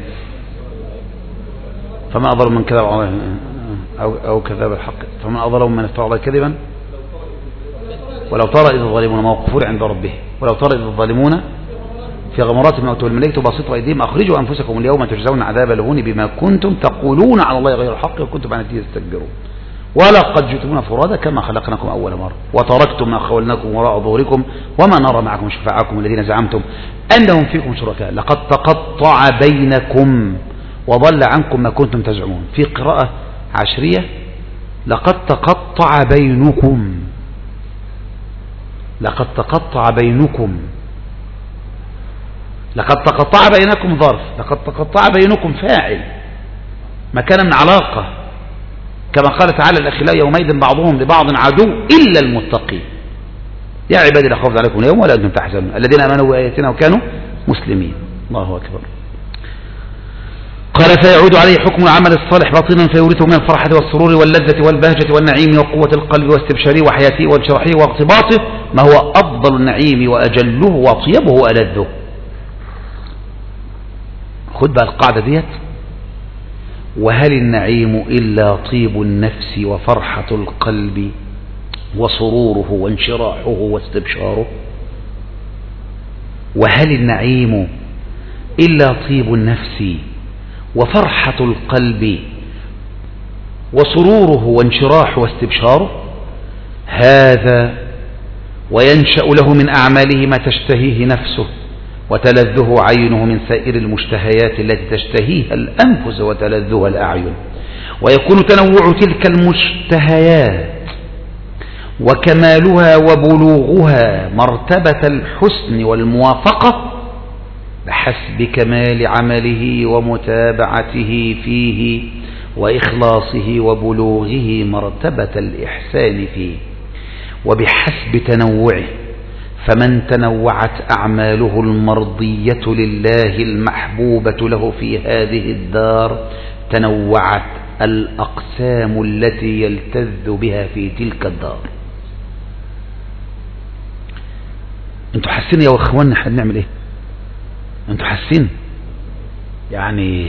فما أضل من كذب أو, أو كذب الحق فما أضل من افترى الله كذبا ولو ترى إذ الظالمون موقوفون عند ربه ولو ترى إذ الظالمون في غمرات الموت والملائكة باسطوا أيديهم أخرجوا أنفسكم اليوم تجزون عذاب الهون بما كنتم تقولون على الله غير الحق وكنتم عن الدين تستكبرون. ولقد جئتمونا فرادا كما خلقناكم أول مرة وتركتم ما خولناكم وراء ظهوركم وما نرى معكم شفعاءكم الذين زعمتم أنهم فيكم شركاء لقد تقطع بينكم وضل عنكم ما كنتم تزعمون. في قراءة عشرية لقد تقطع بينكم، لقد تقطع بينكم، لقد تقطع بينكم ظرف، لقد تقطع بينكم فاعل مكان من علاقة، كما قال تعالى الأخلاء يومئذ بعضهم لبعض عدو إلا المتقين يا عبادي لا خوف عليكم اليوم ولا أنتم تحزنون الذين آمنوا بآياتنا وكانوا مسلمين. الله أكبر. قال فيعود عليه حكم العمل الصالح باطنا فيورثه من الفرحة والسرور واللذة والبهجة والنعيم وقوة القلب واستبشاره وحياته وانشراحه واغتباطه ما هو أفضل النعيم وأجله وأطيبه وألذه. خد بقى القاعدة ديت: وهل النعيم إلا طيب النفس وفرحة القلب وسروره وانشراحه واستبشاره؟ وهل النعيم إلا طيب النفس وفرحة القلب وسروره وانشراحه واستبشاره؟ هذا وينشأ له من أعماله ما تشتهيه نفسه وتلذه عينه من سائر المشتهيات التي تشتهيها الأنفس وتلذها الأعين، ويكون تنوع تلك المشتهيات وكمالها وبلوغها مرتبة الحسن والموافقة بحسب كمال عمله ومتابعته فيه وإخلاصه وبلوغه مرتبة الإحسان فيه، وبحسب تنوعه. فمن تنوعت أعماله المرضية لله المحبوبة له في هذه الدار تنوعت الأقسام التي يلتذ بها في تلك الدار. انتوا حاسين يا اخواننا احنا بنعمل ايه؟ انتوا حاسين يعني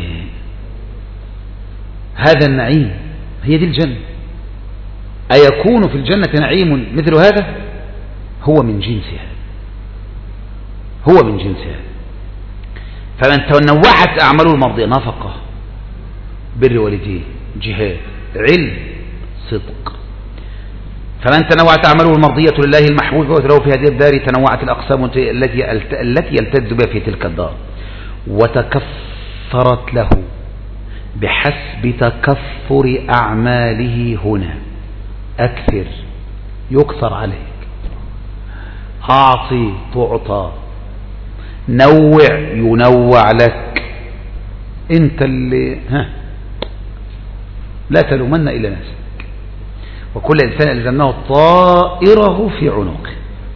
هذا النعيم؟ هي دي الجنة. أيكون في الجنة نعيم مثل هذا؟ هو من جنسها، هو من جنسها. فمن تنوعت أعماله المرضية نفقة، بر والديه، جهاد، علم، صدق. فمن تنوعت أعماله المرضية لله المحبوب له في هذه الدار تنوعت الأقسام التي التي يلتذ بها في تلك الدار وتكثرت له بحسب تكثر أعماله هنا. أكثر يكثر عليك، أعطي تعطى، نوع ينوع لك. انت اللي ها لا تلومن إلا نفسك، وكل إنسان ألزمناه طائره في عنقه.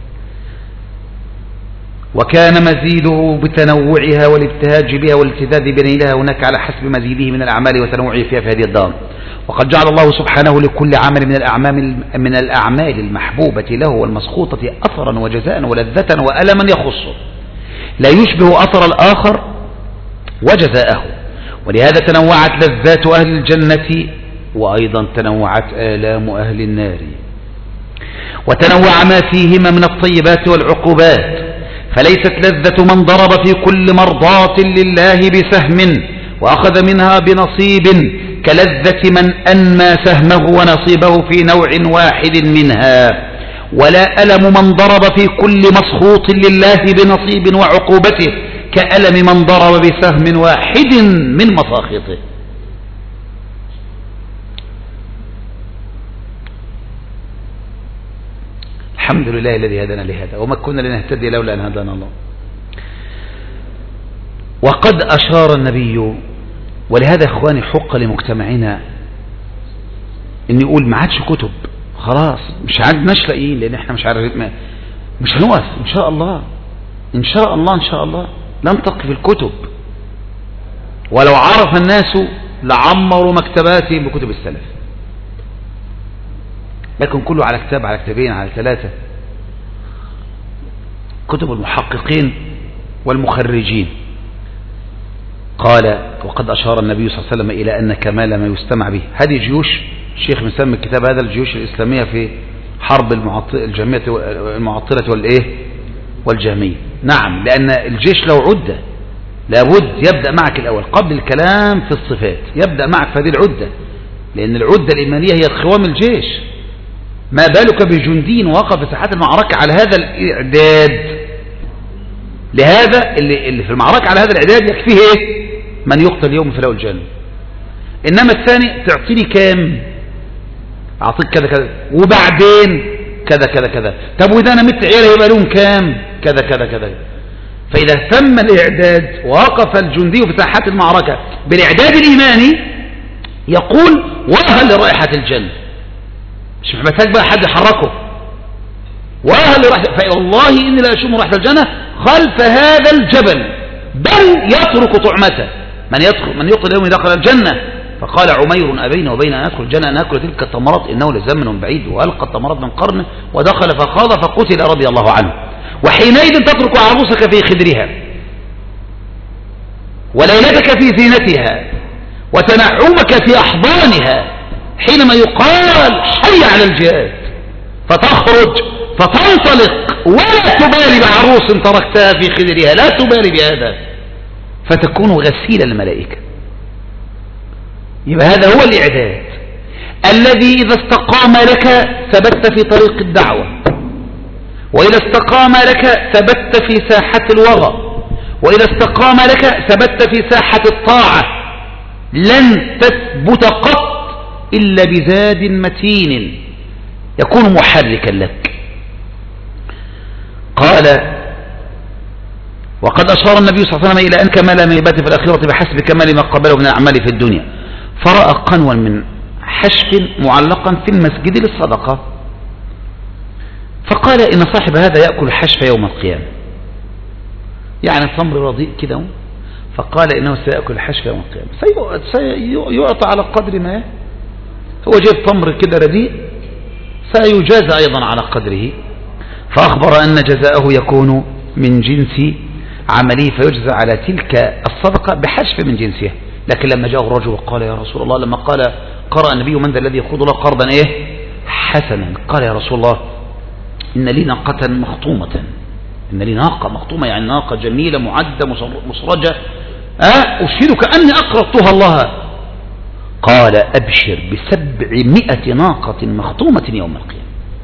وكان مزيده بتنوعها والابتهاج بها والالتذاذ بنيلها هناك على حسب مزيده من الأعمال وتنوعه فيها في هذه الدار. وقد جعل الله سبحانه لكل عمل من الأعمال من الأعمال المحبوبة له والمسخوطة أثرا وجزاء ولذة وألما يخصه لا يشبه أثر الآخر وجزاءه. ولهذا تنوعت لذات أهل الجنة وأيضا تنوعت آلام أهل النار، وتنوع ما فيهما من الطيبات والعقوبات. فليست لذة من ضرب في كل مرضاة لله بسهم وأخذ منها بنصيب كلذة من أنمى سهمه ونصيبه في نوع واحد منها، ولا ألم من ضرب في كل مسخوط لله بنصيب وعقوبته كألم من ضرب بسهم واحد من مساخطه. الحمد لله الذي هدانا لهذا وما كنا لنهتدي لولا أن هدانا الله. وقد أشار النبي، ولهذا يا إخواني حق لمجتمعنا إن يقول ما عادش كتب، خلاص مش عادناش لاقيين، لأن احنا مش عارفين، مش هنوقف إن شاء الله، إن شاء الله إن شاء الله لن تقف الكتب. ولو عرف الناس لعمروا مكتباتهم بكتب السلف، لكن كله على كتاب، على كتابين، على ثلاثة. كتب المحققين والمخرجين. قال وقد أشار النبي صلى الله عليه وسلم إلى أن كمال ما يستمع به هذه جيوش. الشيخ مسمى الكتاب هذا الجيوش الإسلامية في حرب الجهمية المعطلة والإيه والجهمية. نعم، لأن الجيش لو عدة لابد يبدأ معك الأول قبل الكلام في الصفات، يبدأ معك في هذه العدة لأن العدة الإيمانية هي خوام الجيش. ما بالك بجندي وقف في ساحات المعركة على هذا الإعداد؟ لهذا اللي, اللي في المعركة على هذا الإعداد يكفيه إيه؟ من يقتل يوم فله الجنة. إنما الثاني تعطيني كام؟ أعطيك كذا كذا وبعدين كذا كذا كذا. طب وإذا أنا مت عيالي يبقى لهم كام؟ كذا كذا كذا. فإذا تم الإعداد ووقف الجندي في ساحات المعركة بالإعداد الإيماني يقول وأهل لرائحة الجنة، مش محتاج بقى حد يحركه. وأهل لرائحة، فوالله إني لا أشم رائحة الجنة خلف هذا الجبل بل يترك طعمته. من يدخل من يقتل يوم دخل الجنة. فقال عمير أبينا وبين أن ندخل الجنة أن نأكل تلك التمرات إنه لزمن بعيد. وألقى التمرات من قرن ودخل فخاض فقتل رضي الله عنه. وحينئذ تترك عروسك في خدرها وليلتك في زينتها وتنعمك في أحضانها حينما يقال حي على الجهاد، فتخرج فتنطلق ولا تبالي بعروس تركتها في خدرها، لا تبالي بهذا، فتكون غسيل الملائكة. يبقى هذا هو الإعداد الذي إذا استقام لك ثبت في طريق الدعوة، وإذا استقام لك ثبت في ساحة الوغى، وإذا استقام لك ثبت في ساحة الطاعة. لن تثبت قط إلا بزاد متين يكون محركا لك. قال وقد أشار النبي صلى الله عليه وسلم إلى أن كمال ميبات في الآخرة بحسب كمال ما قبله من الأعمال في الدنيا، فرأى قنوا من حشف معلقا في المسجد للصدقة، فقال إن صاحب هذا يأكل الحشف يوم القيامة، يعني التمر رديء كده، فقال إنه سيأكل الحشف يوم القيامة، سيعطى على قدر ما هو جيب تمر كده رديء، سيجازى أيضا على قدره. فأخبر أن جزاءه يكون من جنس عمله فيجزى على تلك الصدقة بحشف من جنسها. لكن لما جاء الرجل وقال يا رسول الله، لما قال قرأ النبي من ذا الذي يقول الله قرضا إيه حسنا، قال يا رسول الله إن لي ناقة مخطومة، إن لي ناقة مخطومة يعني ناقة جميلة معدة مسرجة، أه أشهدك أني أقرضتها الله. قال أبشر بسبعمائة ناقة مخطومة يوم القيامة.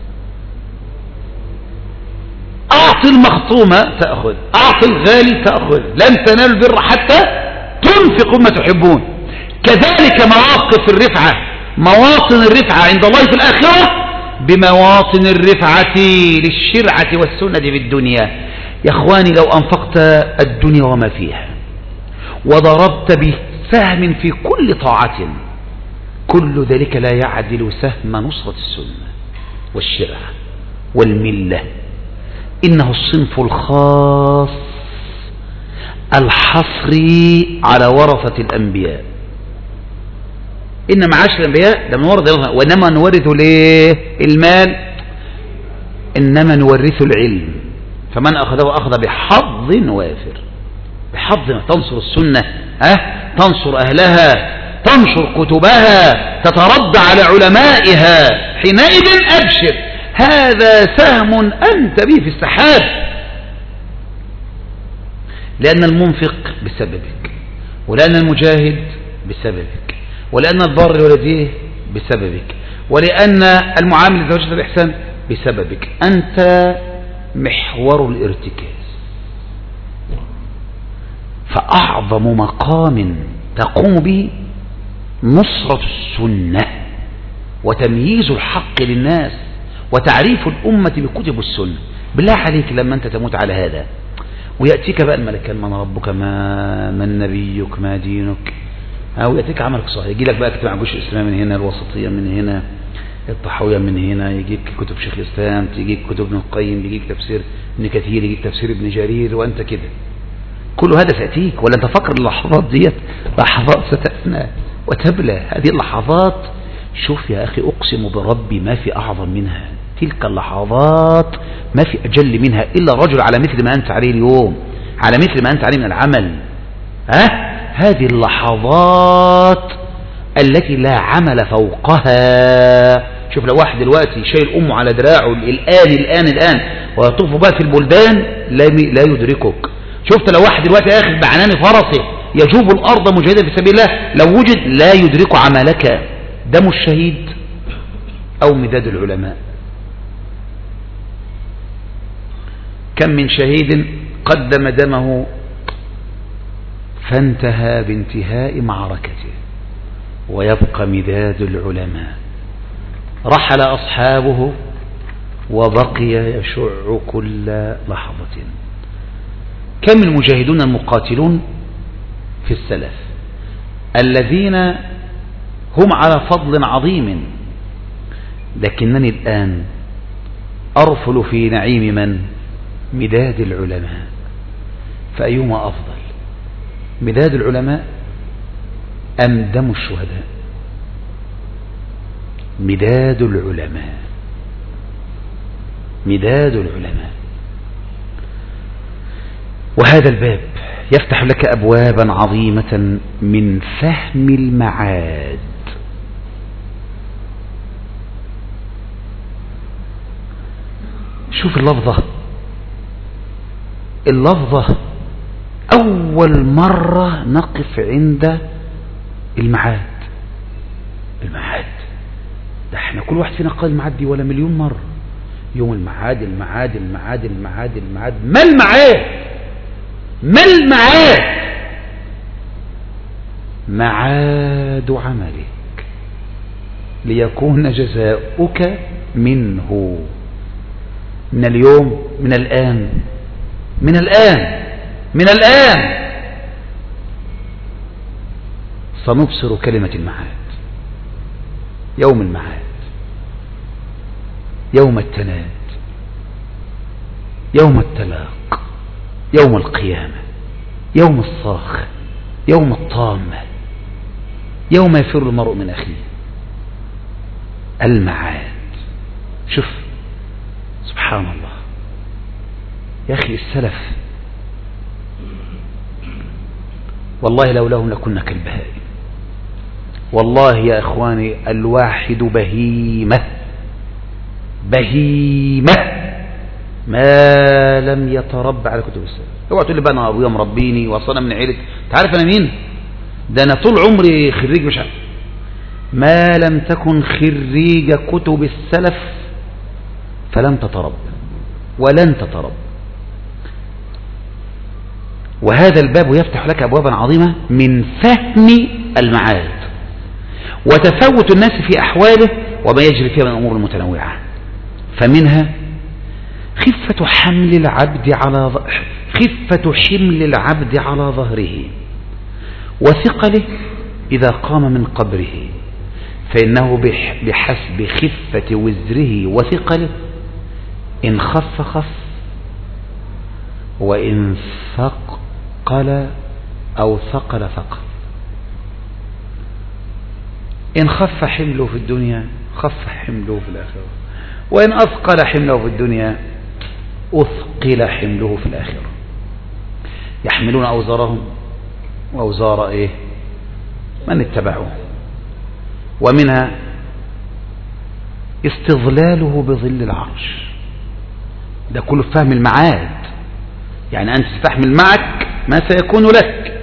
أعطي المخطومة تأخذ، أعطي الغالي تأخذ، لن تنال البر حتى تنفقوا ما تحبون. كذلك مواقف الرفعة، مواطن الرفعة عند الله في الآخرة بمواطن الرفعة للشرعة والسنة في الدنيا. يا أخواني لو أنفقت الدنيا وما فيها وضربت بسهم في كل طاعة، كل ذلك لا يعدل سهم نصرة السنة والشرعة والملة. إنه الصنف الخاص الحصري على ورثة الأنبياء. إن معاش الأنبياء ده من ورث، وإنما نورث ليه المال، إنما نورث العلم. فمن أخذه أخذ بحظ وافر، بحظ تنصر السنة، أه؟ تنصر أهلها، تنشر كتبها، تترد على علمائها، حينئذ أبشر هذا سهم أنت به في السحاب. لأن المنفق بسببك، ولأن المجاهد بسببك، ولأن الضار لولديه بسببك، ولأن المعامل لزوجته بالإحسان بسببك. أنت محور الارتكاز. فأعظم مقام تقوم به نصرة السنة وتمييز الحق للناس وتعريف الأمة بكتب السنة. بالله عليك لما أنت تموت على هذا ويأتيك بقى الملكان من ربك ما من نبيك ما دينك، أو يأتيك عملك صحيح، يجي لك بقى كتاب عن جيش الإسلام من هنا، الوسطية من هنا، الطحاوية من هنا، يجيك كتب شيخ الإسلام، تجيك كتب ابن القيم، يجيك تفسير ابن كثير، يجيك تفسير ابن جرير، وأنت كده كل هذا سأتيك. ولا أنت فكر اللحظات ديت لحظات ستأتنا وتبلى هذه اللحظات. شوف يا أخي أقسم بربي ما في أعظم منها، تلك اللحظات ما في أجل منها إلا الرجل على مثل ما أنت عليه اليوم، على مثل ما أنت عليه من العمل. ها أه؟ هذه اللحظات التي لا عمل فوقها. شوف لو واحد دلوقتي شايل أمه على دراعه الآن الآن الآن ويطوف بقى في البلدان لا يدركك. شفت لو واحد دلوقتي آخذ بعنان فرسه يجوب الأرض مجاهدا في سبيل الله، لو وجد لا يدرك عملك. دم الشهيد أو مداد العلماء؟ كم من شهيد قدم دمه فانتهى بانتهاء معركته، ويبقى مداد العلماء. رحل أصحابه وبقي يشع كل لحظة. كم المجاهدون المقاتلون في السلف الذين هم على فضل عظيم، لكنني الآن أرفل في نعيم من؟ مداد العلماء. فأيهما أفضل، مداد العلماء أم دم الشهداء؟ مداد العلماء، مداد العلماء. وهذا الباب يفتح لك أبوابا عظيمة من فهم المعاد. شوف اللفظة، اللفظة أول مرة نقف عند المعاد. المعاد ده احنا كل واحد فينا قال المعاد دي ولا مليون مرة. يوم المعاد المعاد المعاد المعاد المعاد. ما المعاد؟ ما المعاد؟ معاد عملك ليكون جزاؤك منه. من اليوم، من الآن، من الآن، من الآن سنبصر كلمة المعاد. يوم المعاد، يوم التناد، يوم التلاق، يوم القيامة، يوم الصاخ، يوم الطامة، يوم يفر المرء من أخيه. المعاد. شوف سبحان الله يا أخي، السلف والله لولاهم لكنا كالبهائم. والله يا إخواني الواحد بهيمة، بهيمة ما لم يتربى على كتب السلف. اوعى تقول لي بقى انا ابويا مربيني واصلا من عيلة. تعرف انا مين؟ ده انا طول عمري خريج مش عارف. ما لم تكن خريج كتب السلف فلن تتربى ولن تتربى. وهذا الباب يفتح لك أبوابا عظيمة من فهم المعاد وتفاوت الناس في أحواله وما يجري فيها من الأمور المتنوعة. فمنها خفة حمل العبد على خفة حمل العبد على ظهره وثقله إذا قام من قبره، فإنه بحسب خفة وزره وثقله إن خف خف وإن ثقل أو ثقل ثقل. إن خف حمله في الدنيا خف حمله في الآخرة، وإن أثقل حمله في الدنيا أثقل حمله في الآخرة. يحملون أوزارهم وأوزار إيه من اتبعوه. ومنها استظلاله بظل العرش. ده كله فهم المعاد. يعني أنت تستحمل معك ما سيكون لك.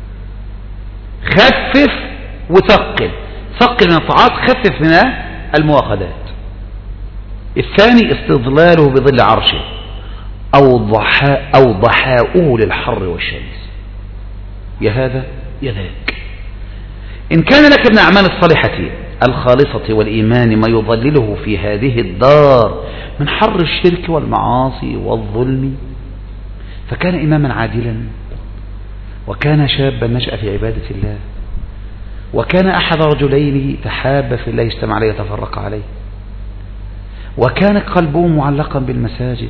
خفف وثقل. ثقل من الطاعات، خفف من المواخذات. الثاني استظلاله بظل عرشه أو ضحاء أو ضحاؤه للحر والشمس. يا هذا يا ذاك. إن كان لك من أعمال الصالحة الخالصة والإيمان ما يظلله في هذه الدار من حر الشرك والمعاصي والظلم، فكان إماما عادلا، وكان شابا نشأ في عبادة الله، وكان أحد رجلين تحاب في الله اجتمع عليه وتفرق عليه، وكان قلبه معلقا بالمساجد،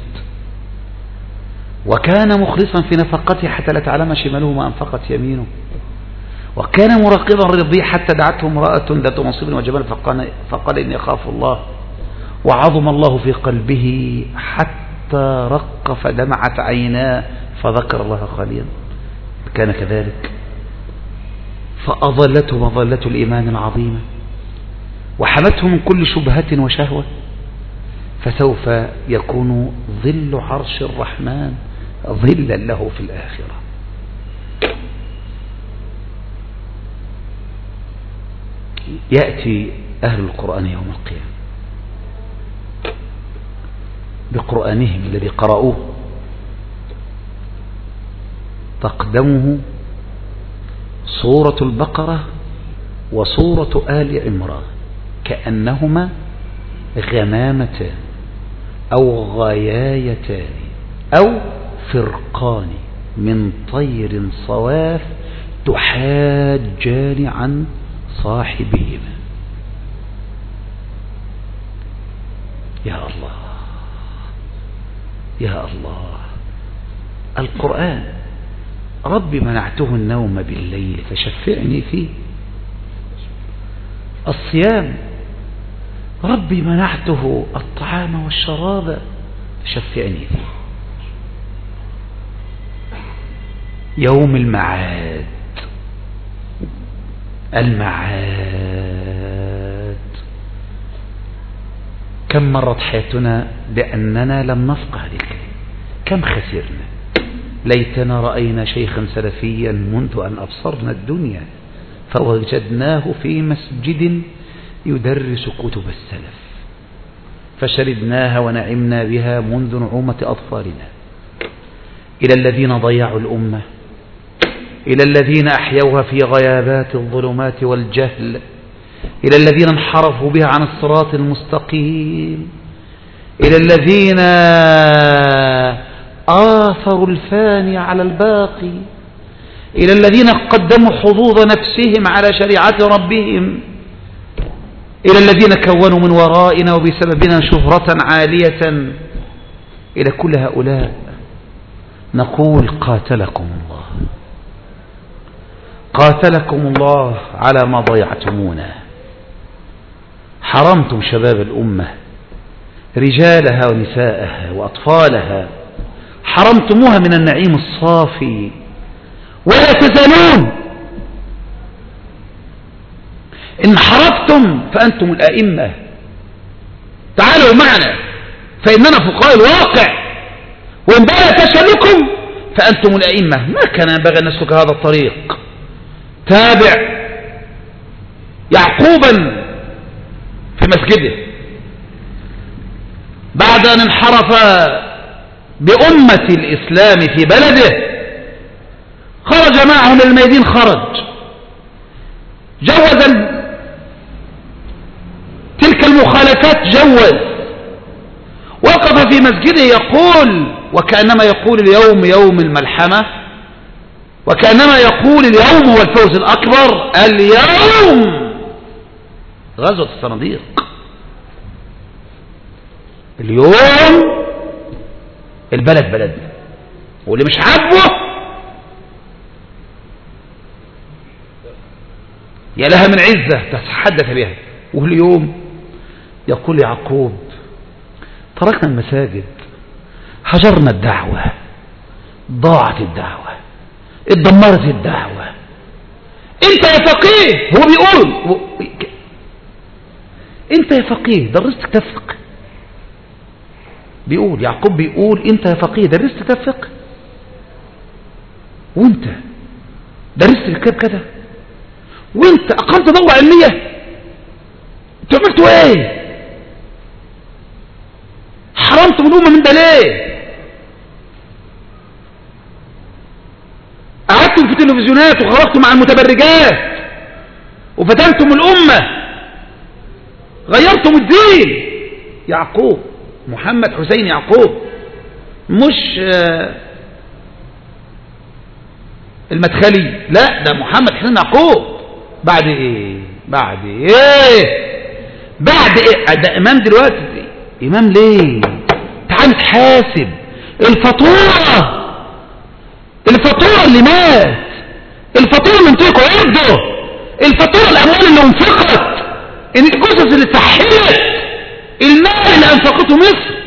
وكان مخلصا في نفقته حتى لا تعلم شماله ما أنفقت يمينه، وكان مراقبا رضي حتى دعته امرأة ذات منصب وجمال فقال, فقال إني أخاف الله، وعظم الله في قلبه حتى رق فدمعت عيناه فذكر الله خاليا. كان كذلك، فأضلته مظلة الإيمان العظيمة وحمته من كل شبهة وشهوة، فسوف يكون ظل عرش الرحمن ظلا له في الآخرة. يأتي أهل القرآن يوم القيامة بقرآنهم الذي قرأوه، تقدمه سورة البقرة وسورة آل عمران كأنهما غمامتان أو غيايتان أو فرقان من طير صواف تحاجان عن صاحبهما. يا الله يا الله، القرآن ربي منعته النوم بالليل فشفعني فيه. الصيام ربي منعته الطعام والشراب فشفعني فيه. يوم المعاد، المعاد، كم مرت حياتنا بأننا لم نفقه هذه الكلمة، كم خسرنا. ليتنا رأينا شيخا سلفيا منذ أن أبصرنا الدنيا فوجدناه في مسجد يدرس كتب السلف فشربناها ونعمنا بها منذ نعومة أطفالنا. إلى الذين ضيعوا الأمة، إلى الذين أحيوها في غيابات الظلمات والجهل، إلى الذين انحرفوا بها عن الصراط المستقيم، إلى الذين آثروا الفاني على الباقي، إلى الذين قدموا حظوظ نفسهم على شريعة ربهم، إلى الذين كونوا من ورائنا وبسببنا شهرة عالية. إلى كل هؤلاء نقول قاتلكم الله، قاتلكم الله على ما ضيعتمونا. حرمتم شباب الأمة، رجالها ونساءها وأطفالها، حرمتموها من النعيم الصافي ولا تزالون. إن حرفتم فأنتم الأئمة، تعالوا معنا فإننا فقهاء الواقع، وإن بلغ فشلكم فأنتم الأئمة. ما كان ينبغي أن نسلك هذا الطريق. تابع يعقوبا في مسجده بعد أن انحرف بأمة الإسلام في بلده، خرج معهم الميدين، خرج جوز تلك المخالفات، جوز، وقف في مسجده يقول، وكأنما يقول اليوم يوم الملحمة، وكأنما يقول اليوم هو الفوز الأكبر، اليوم غزوة الصناديق، اليوم البلد بلدنا، واللي مش عاجبه يا لها من عزة تتحدث بها. واليوم يقول يعقوب تركنا المساجد، هجرنا الدعوة، ضاعت الدعوة، اتدمرت الدعوة. انت يا فقيه، هو بيقول انت يا فقيه درست كتاب فقه، بيقول يعقوب بيقول انت يا فقيه درست كتاب فقه، وانت درست الكتاب كده، وانت اقمت دورة علمية، انتوا عملتوا ايه؟ حرمتم الامة من ده ليه؟ قعدتم في التلفزيونات وخرجتم مع المتبرجات وفتنتم الامة، غيرتم الدين. يعقوب محمد حسين يعقوب، مش المدخلي، لا ده محمد حسين يعقوب. بعد ايه؟ بعد ايه؟ بعد ايه؟ ده امام دلوقتي، امام ليه؟ تعال نتحاسب. الفاتورة الفاتورة اللي مات، الفاتورة اللي انتقوا عرضه، الفاتورة الاموال اللي انفقت، الجثث اللي اتسحلت، المال اللي انفقته مصر.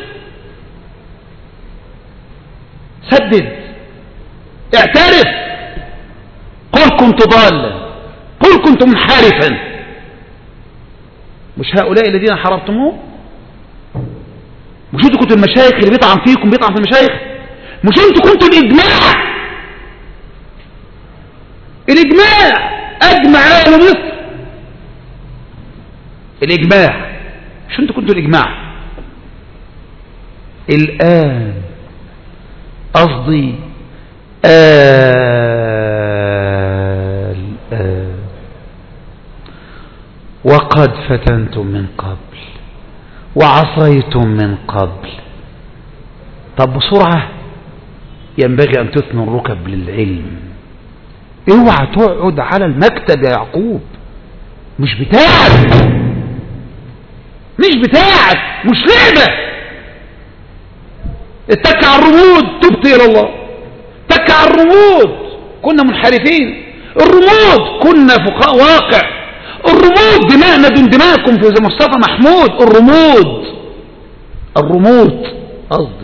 سدد، اعترف، قل كنت ضالا، قل كنت منحرفا. مش هؤلاء الذين حررتموه؟ مش انتوا كنتوا المشايخ اللي بيطعن فيكم بيطعن في المشايخ؟ مش انتوا كنتوا الاجماع؟ الاجماع اجمع اهل مصر الإجماع. شو أنتوا كنتوا الإجماع؟ الآن قصدي الآن وقد فتنتم من قبل وعصيتم من قبل. طب بسرعة، ينبغي أن تثنوا الركب للعلم. اوعى تقعد على المكتب يا يعقوب، مش بتاعك، مش بتاعك، مش لعبة. اتك على الرمود، تبت إلى الله. اتك على الرمود، كنا منحرفين. الرمود كنا فقهاء واقع. الرمود دماءنا دون دماءكم في مصطفى محمود. الرمود الرمود قصدي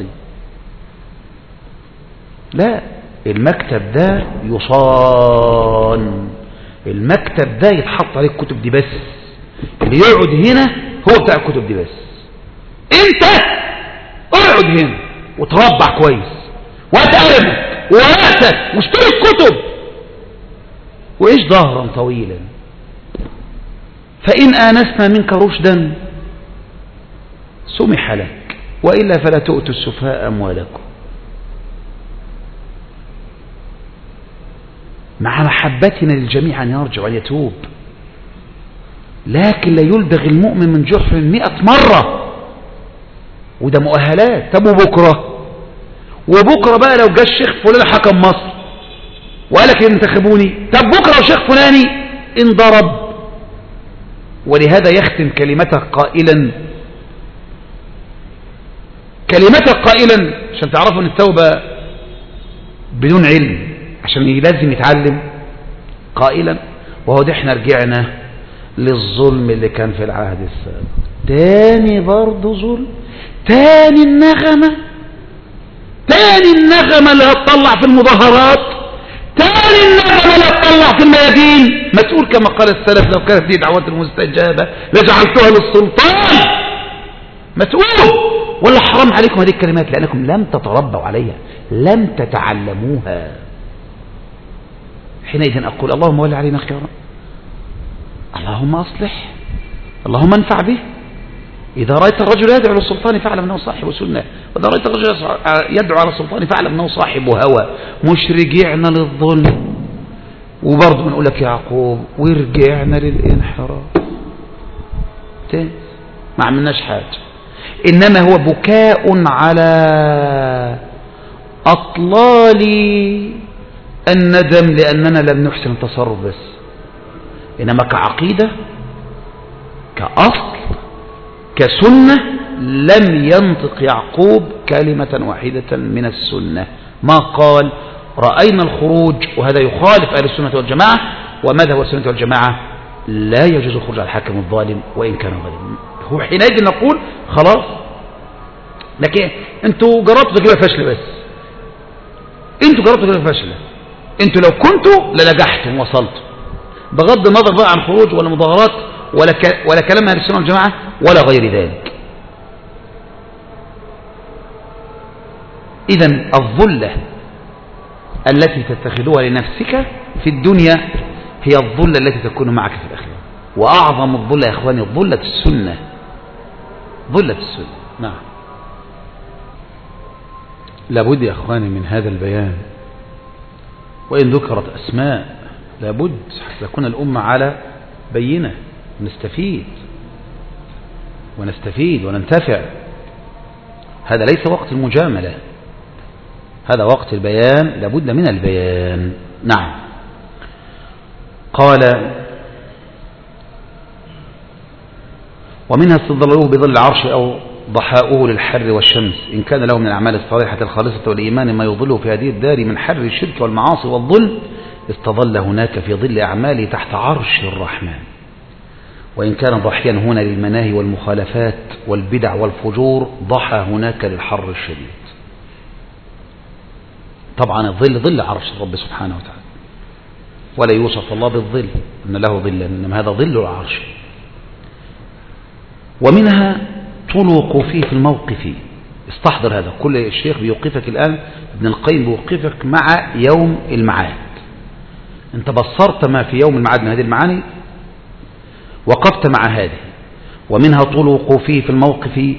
لا، المكتب ده يصان، المكتب ده يتحط عليه الكتب دي بس، اللي يقعد هنا هو بتاع الكتب دي بس. انت اقعد هنا وتربع كويس واتقلبك ووقتك واشتري الكتب وإيش ظهرا طويلا. فإن آنسنا منك رشدا سمح لك، وإلا فلا تؤتوا السفهاء أموالكم. مع محبتنا للجميع أن يرجع وأن يتوب، لكن لا يلدغ المؤمن من جحر مئة مرة، وده مؤهلات. طب وبكرة وبكرة بقى لو جاء الشيخ فلان حكم مصر وقالك انتخبوني، طب بكرة لو الشيخ فلاني انضرب. ولهذا يختم كلمته قائلا كلمته قائلا عشان تعرفوا ان التوبة بدون علم، عشان لازم يتعلم. قائلا وهو ده احنا رجعنا للظلم اللي كان في العهد السابق، تاني برضه ظلم، تاني النغمة، تاني النغمة اللي هتطلع في المظاهرات، تاني النغمة اللي هتطلع في الميادين. ما تقول كما قال السلف لو كانت دي دعوات المستجابة لجعلتها للسلطان. ما تقول ولا حرام عليكم هذه الكلمات لأنكم لم تتربوا عليها، لم تتعلموها. حينئذ أقول اللهم ول علينا خيرا، اللهم أصلح، اللهم انفع به. إذا رأيت الرجل يدعو على السلطان فاعلم أنه صاحب سنة، وإذا رأيت الرجل يدعو على السلطان فاعلم أنه صاحب هوى. مش رجعنا للظلم وبرضه بنقول لك يعقوب ورجعنا للانحراف تاني، ما عملناش حاجة، إنما هو بكاء على أطلال الندم لأننا لم نحسن التصرف بس، إنما كعقيدة كأصل كسنة لم ينطق يعقوب كلمة واحدة من السنة. ما قال رأينا الخروج، وهذا يخالف أهل السنة والجماعة، ومذهب السنة والجماعة لا يجوز الخروج على الحاكم الظالم وإن كان ظالما. هو حينئذ نقول خلاص، لكن انتوا جربتوا كده فشل، بس انتوا جربتوا كده فشل، انتوا لو كنتوا لنجحتم وصلتوا، بغض النظر بقى عن خروج ولا مظاهرات ولا ك... ولا كلام اهل السنه والجماعه ولا غير ذلك. اذا الظله التي تتخذوها لنفسك في الدنيا هي الظله التي تكون معك في الاخره، واعظم الظله يا اخواني ظله السنه، ظله السنه. نعم، لابد يا اخواني من هذا البيان، وان ذكرت اسماء لابد حتى تكون الامه على بينه، نستفيد ونستفيد وننتفع. هذا ليس وقت المجاملة، هذا وقت البيان، لابد من البيان. نعم. قال ومنها استظلوه بظل العرش أو ضحاؤه للحر والشمس، إن كان له من الأعمال الصالحة الخالصة والإيمان ما يظله في هذه الدار من حر الشرك والمعاصي والظلم، استظل هناك في ظل أعماله تحت عرش الرحمن. وإن كان ضحيا هنا للمناهي والمخالفات والبدع والفجور، ضحى هناك للحر الشديد. طبعا الظل ظل عرش الرب سبحانه وتعالى، ولا يوصف الله بالظل أن له ظلا، إنما هذا ظل العرش. ومنها طلق فيه في الموقف، استحضر هذا، كل الشيخ بيوقفك الآن، ابن القيم بيوقفك مع يوم المعاد. انت بصرت ما في يوم المعاد من هذه المعاني، وقفت مع هذه، ومنها طول وقوفه في الموقف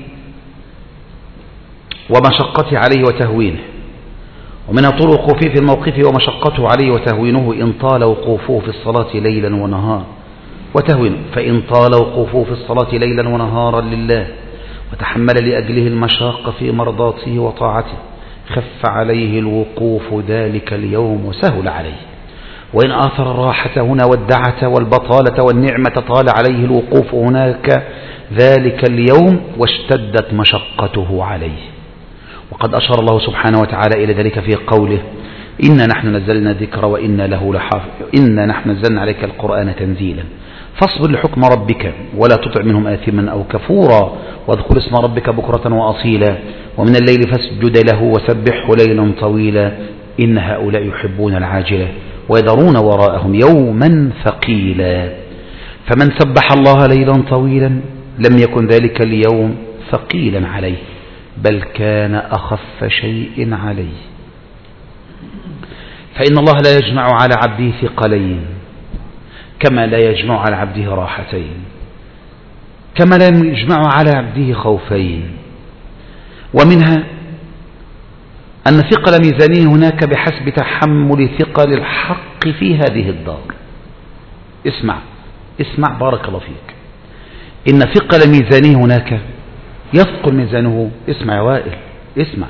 ومشقته عليه وتهوينه ومنها طول وقوفه في الموقف ومشقته عليه وتهوينه إن طال وقوفه في الصلاة ليلا ونهارا وتهوينه فإن طال وقوفه في الصلاة ليلا ونهارا لله وتحمل لأجله المشاق في مرضاته وطاعته خف عليه الوقوف ذلك اليوم وسهل عليه. وإن آثر الراحة هنا والدعة والبطالة والنعمة طال عليه الوقوف هناك ذلك اليوم واشتدت مشقته عليه. وقد أشار الله سبحانه وتعالى إلى ذلك في قوله إنا نحن نزلنا الذكر وإنا له لحافظ إنا نحن نزلنا عليك القرآن تنزيلا فاصبر لحكم ربك ولا تطع منهم آثما أو كفورا واذكر اسم ربك بكرة وأصيلا ومن الليل فاسجد له وسبحه ليلا طويلا إن هؤلاء يحبون العاجلة ويذرون وراءهم يوما ثقيلا. فمن سبح الله ليلا طويلا لم يكن ذلك اليوم ثقيلا عليه بل كان أخف شيء عليه. فإن الله لا يجمع على عبده ثقلين كما لا يجمع على عبده راحتين كما لا يجمع على عبده خوفين. ومنها أن ثقل ميزانه هناك بحسب تحمل ثقل الحق في هذه الدار. اسمع اسمع بارك الله فيك. إن ثقل ميزانه هناك يثقل ميزانه اسمع يا وائل اسمع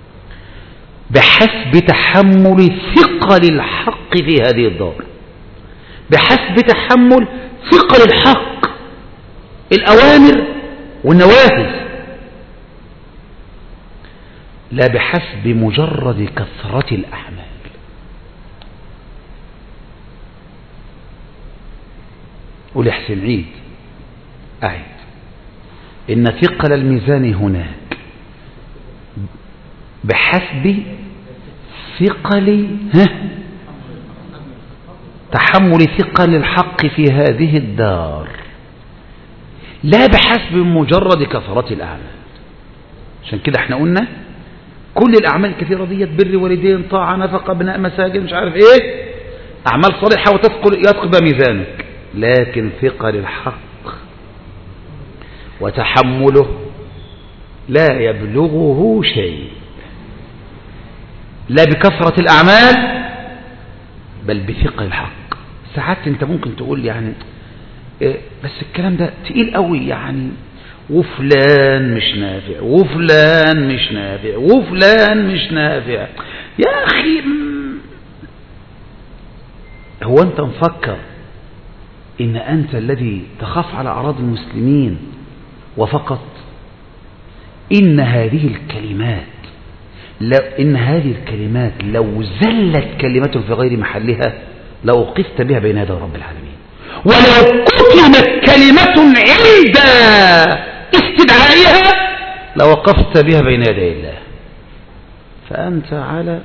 بحسب تحمل ثقل الحق في هذه الدار بحسب تحمل ثقل الحق الأوامر والنواهي لا بحسب مجرد كثرة الأعمال. قول حسين عيد أعيد. إن ثقل الميزان هناك بحسب ثقل تحمل ثقل الحق في هذه الدار لا بحسب مجرد كثرة الأعمال. عشان كده احنا قلنا كل الأعمال الكثيرة دي بر والدين طاعة نفقة بناء مساجد مش عارف ايه أعمال صالحة وتثقل يثقل بها ميزانك لكن ثقل الحق وتحمله لا يبلغه شيء لا بكثرة الأعمال بل بثقل الحق. ساعات انت ممكن تقول يعني إيه بس الكلام ده تقيل قوي يعني وفلان مش نافع وفلان مش نافع وفلان مش نافع يا أخي. هو أنت مفكر إن أنت الذي تخاف على أعراض المسلمين وفقط؟ إن هذه الكلمات لو إن هذه الكلمات لو زلت كلمة في غير محلها لأوقفت بها بين يدي رب العالمين ولو كتمت كلمة عند استدعائها لوقفت بها بين يدي الله. فأنت على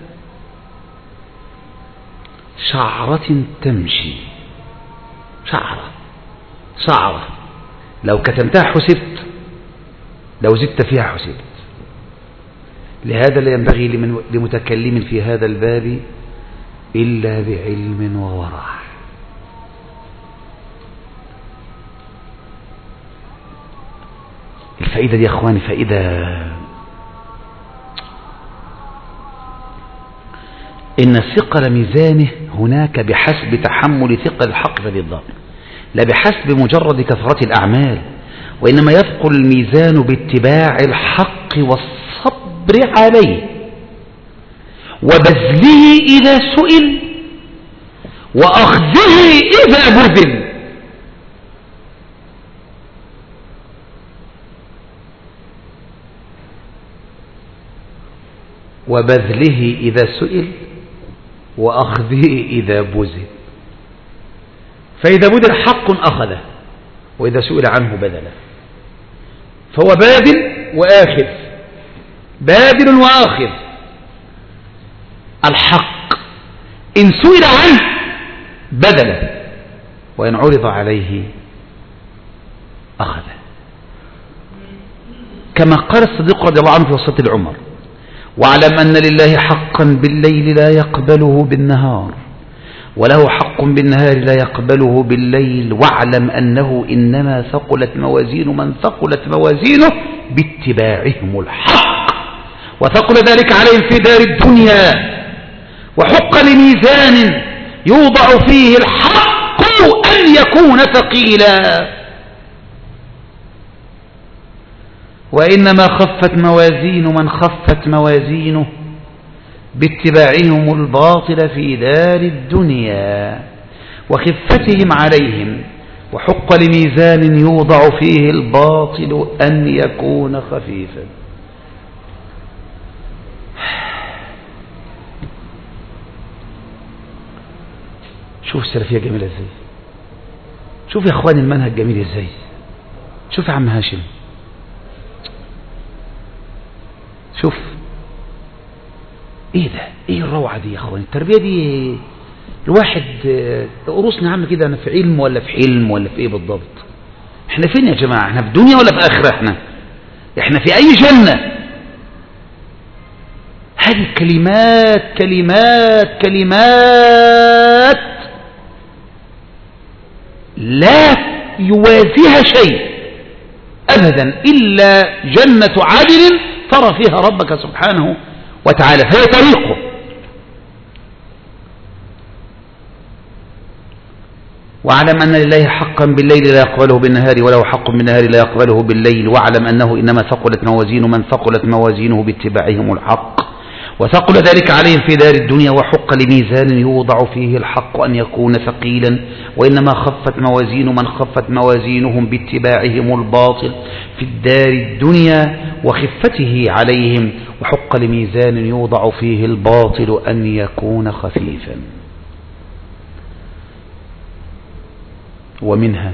شعرة تمشي شعرة شعرة لو كتمتها حسبت لو زدت فيها حسبت. لهذا لا ينبغي لمتكلم في هذا الباب إلا بعلم وورع. الفائدة دي يا أخواني فائدة. إن ثقل ميزانه هناك بحسب تحمل ثقل الحق في الضار لا بحسب مجرد كثرة الأعمال وإنما يثقل الميزان باتباع الحق والصبر عليه وبذله إذا سئل وأخذه إذا بذل. وبذله إذا سئل وأخذه إذا بذل. فإذا بذل حق أخذه وإذا سئل عنه بذله. فهو باذل وآخذ باذل وآخذ. الحق إن سئل عنه بذله وإن عرض عليه أخذه. كما قال الصديق رضي الله عنه في وصية العمر واعلم أن لله حقا بالليل لا يقبله بالنهار وله حق بالنهار لا يقبله بالليل، واعلم أنه إنما ثقلت موازين من ثقلت موازينه باتباعهم الحق، وثقل ذلك عليهم في دار الدنيا، وحق لميزان يوضع فيه الحق أن يكون ثقيلا. وإنما خفت موازين من خفت موازينه باتباعهم الباطل في دار الدنيا وخفتهم عليهم، وحق لميزان يوضع فيه الباطل أن يكون خفيفا. شوف السلفية جميلة ازاي، شوف يا اخواني المنهج جميل ازاي، شوف يا عم هاشم، شوف ايه ده، ايه الروعة دي يا اخواني، التربية دي الواحد قروسنا عم كده، انا في علم ولا في حلم ولا في ايه بالضبط؟ احنا فين يا جماعة؟ احنا في دنيا ولا في اخرة؟ احنا احنا في اي جنة؟ هذه كلمات كلمات كلمات لا يوازيها شيء أبدا إلا جنة عدن ترى فيها ربك سبحانه وتعالى، فهي طريقه. واعلم أن لله حقا بالليل لا يقبله بالنهار، وله حق بالنهار لا يقبله بالليل، واعلم أنه إنما ثقلت موازين من ثقلت موازينه باتباعهم الحق، وثقل ذلك عليهم في دار الدنيا، وحق لميزان يوضع فيه الحق أن يكون ثقيلا، وإنما خفت موازين من خفت موازينهم باتباعهم الباطل في الدار الدنيا وخفته عليهم، وحق لميزان يوضع فيه الباطل أن يكون خفيفا. ومنها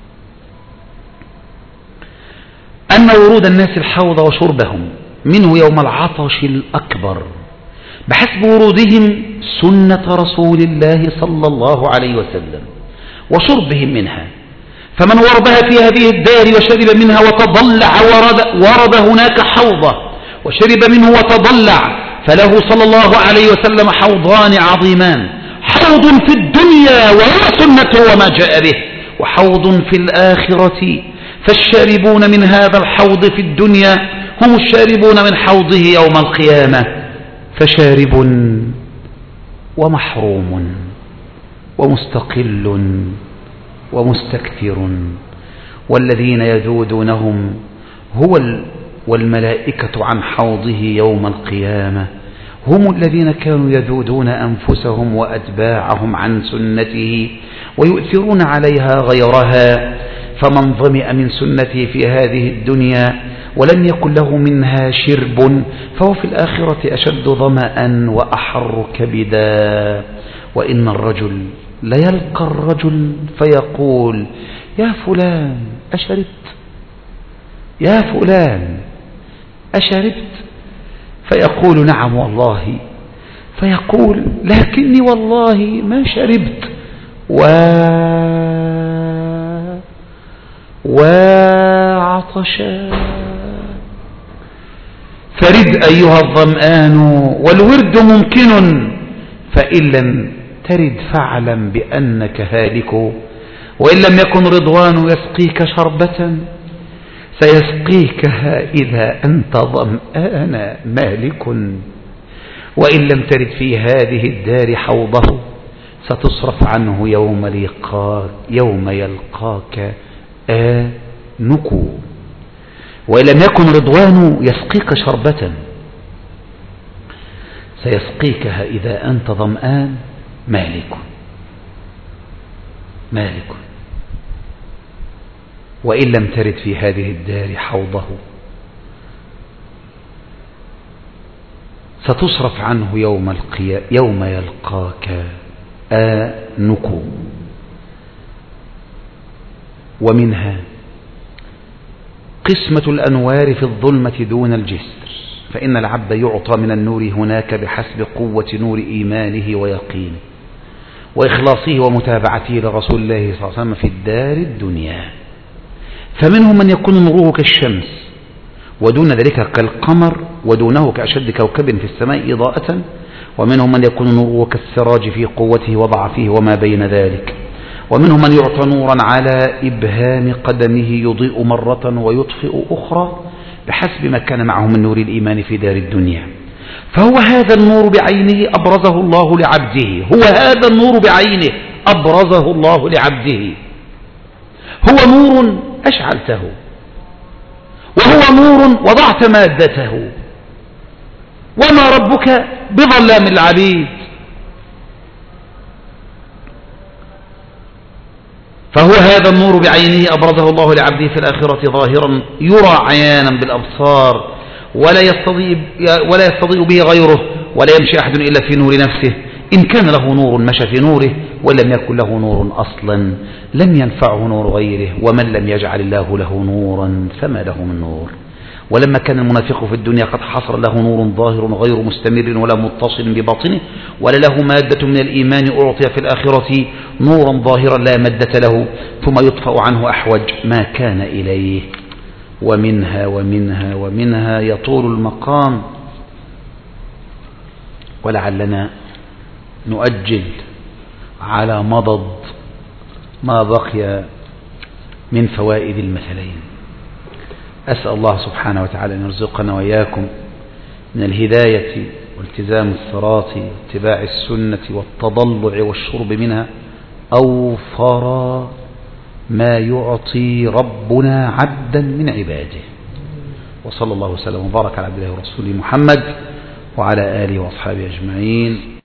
أن ورود الناس الحوض وشربهم منه يوم العطش الأكبر بحسب ورودهم سنة رسول الله صلى الله عليه وسلم وشربهم منها، فمن وربها في هذه الدار وشرب منها وتضلع ورد, ورد هناك حوضه وشرب منه وتضلع، فله صلى الله عليه وسلم حوضان عظيمان، حوض في الدنيا وهو سنته وما جاء به، وحوض في الآخرة، فالشاربون من هذا الحوض في الدنيا هم الشاربون من حوضه يوم القيامة، فشارب ومحروم ومستقل ومستكثر، والذين يذودونهم هو والملائكة عن حوضه يوم القيامة هم الذين كانوا يذودون أنفسهم وأتباعهم عن سنته ويؤثرون عليها غيرها، فمن ظمئ من سنته في هذه الدنيا ولم يكن له منها شرب فهو في الآخرة أشد ظمأ وأحر كبدا. وإن الرجل ليلقى الرجل فيقول يا فلان أشربت، يا فلان أشربت، فيقول نعم والله، فيقول لكني والله ما شربت، و وعطشا، فرد أيها الظمآن والورد ممكن، فإن لم ترد فاعلم بأنك هالك، وإن لم يكن رضوان يسقيك شربة سيسقيكها إذا أنت ظمآن مالك، وإن لم ترد في هذه الدار حوضه ستصرف عنه يوم يلقاك, يوم يلقاك آنك، وإن لم يكن رضوان يسقيك شربة سيسقيكها إذا أنت ظمآن مالك مالك، وإن لم ترد في هذه الدار حوضه ستصرف عنه يوم القيامة يوم يلقاك آنك. ومنها قسمة الأنوار في الظلمة دون الجسر، فإن العبد يعطى من النور هناك بحسب قوة نور إيمانه ويقينه وإخلاصه ومتابعته لرسول الله صلى الله عليه وسلم في الدار الدنيا، فمنهم من يكون نوره كالشمس ودون ذلك كالقمر ودونه كأشد كوكب في السماء إضاءة، ومنهم من يكون نوره كالسراج في قوته وضعفه وما بين ذلك، ومنهم من يعطى نورا على إبهام قدمه يضيء مرة ويطفئ أخرى بحسب ما كان معه من نور الإيمان في دار الدنيا. فهو هذا النور بعينه أبرزه الله لعبده، هو هذا النور بعينه أبرزه الله لعبده. هو نور أشعلته، وهو نور وضعت مادته، وما ربك بظلام العبيد. فهو هذا النور بعينه أبرزه الله لعبده في الآخرة ظاهرا يرى عيانا بالأبصار، ولا يستضيء, ولا يستضيء به غيره، ولا يمشي أحد إلا في نور نفسه. إن كان له نور مشى في نوره، ولم يكن له نور أصلا لم ينفعه نور غيره. ومن لم يجعل الله له نورا فما له من نور. ولما كان المنافق في الدنيا قد حصل له نور ظاهر غير مستمر ولا متصل بباطنه، ولا له مادة من الإيمان، أعطي في الآخرة نورا ظاهرا لا مادة له، ثم يطفأ عنه أحوج ما كان إليه. ومنها ومنها ومنها يطول المقام، ولعلنا نؤجل على مضض ما بقي من فوائد المثلين. أسأل الله سبحانه وتعالى أن يرزقنا وإياكم من الهداية والتزام الصراط واتباع السنة والتضلع والشرب منها أوفر ما يعطي ربنا عبدا من عباده. وصلى الله وسلم وبارك على عبده ورسوله محمد وعلى آله وأصحابه أجمعين.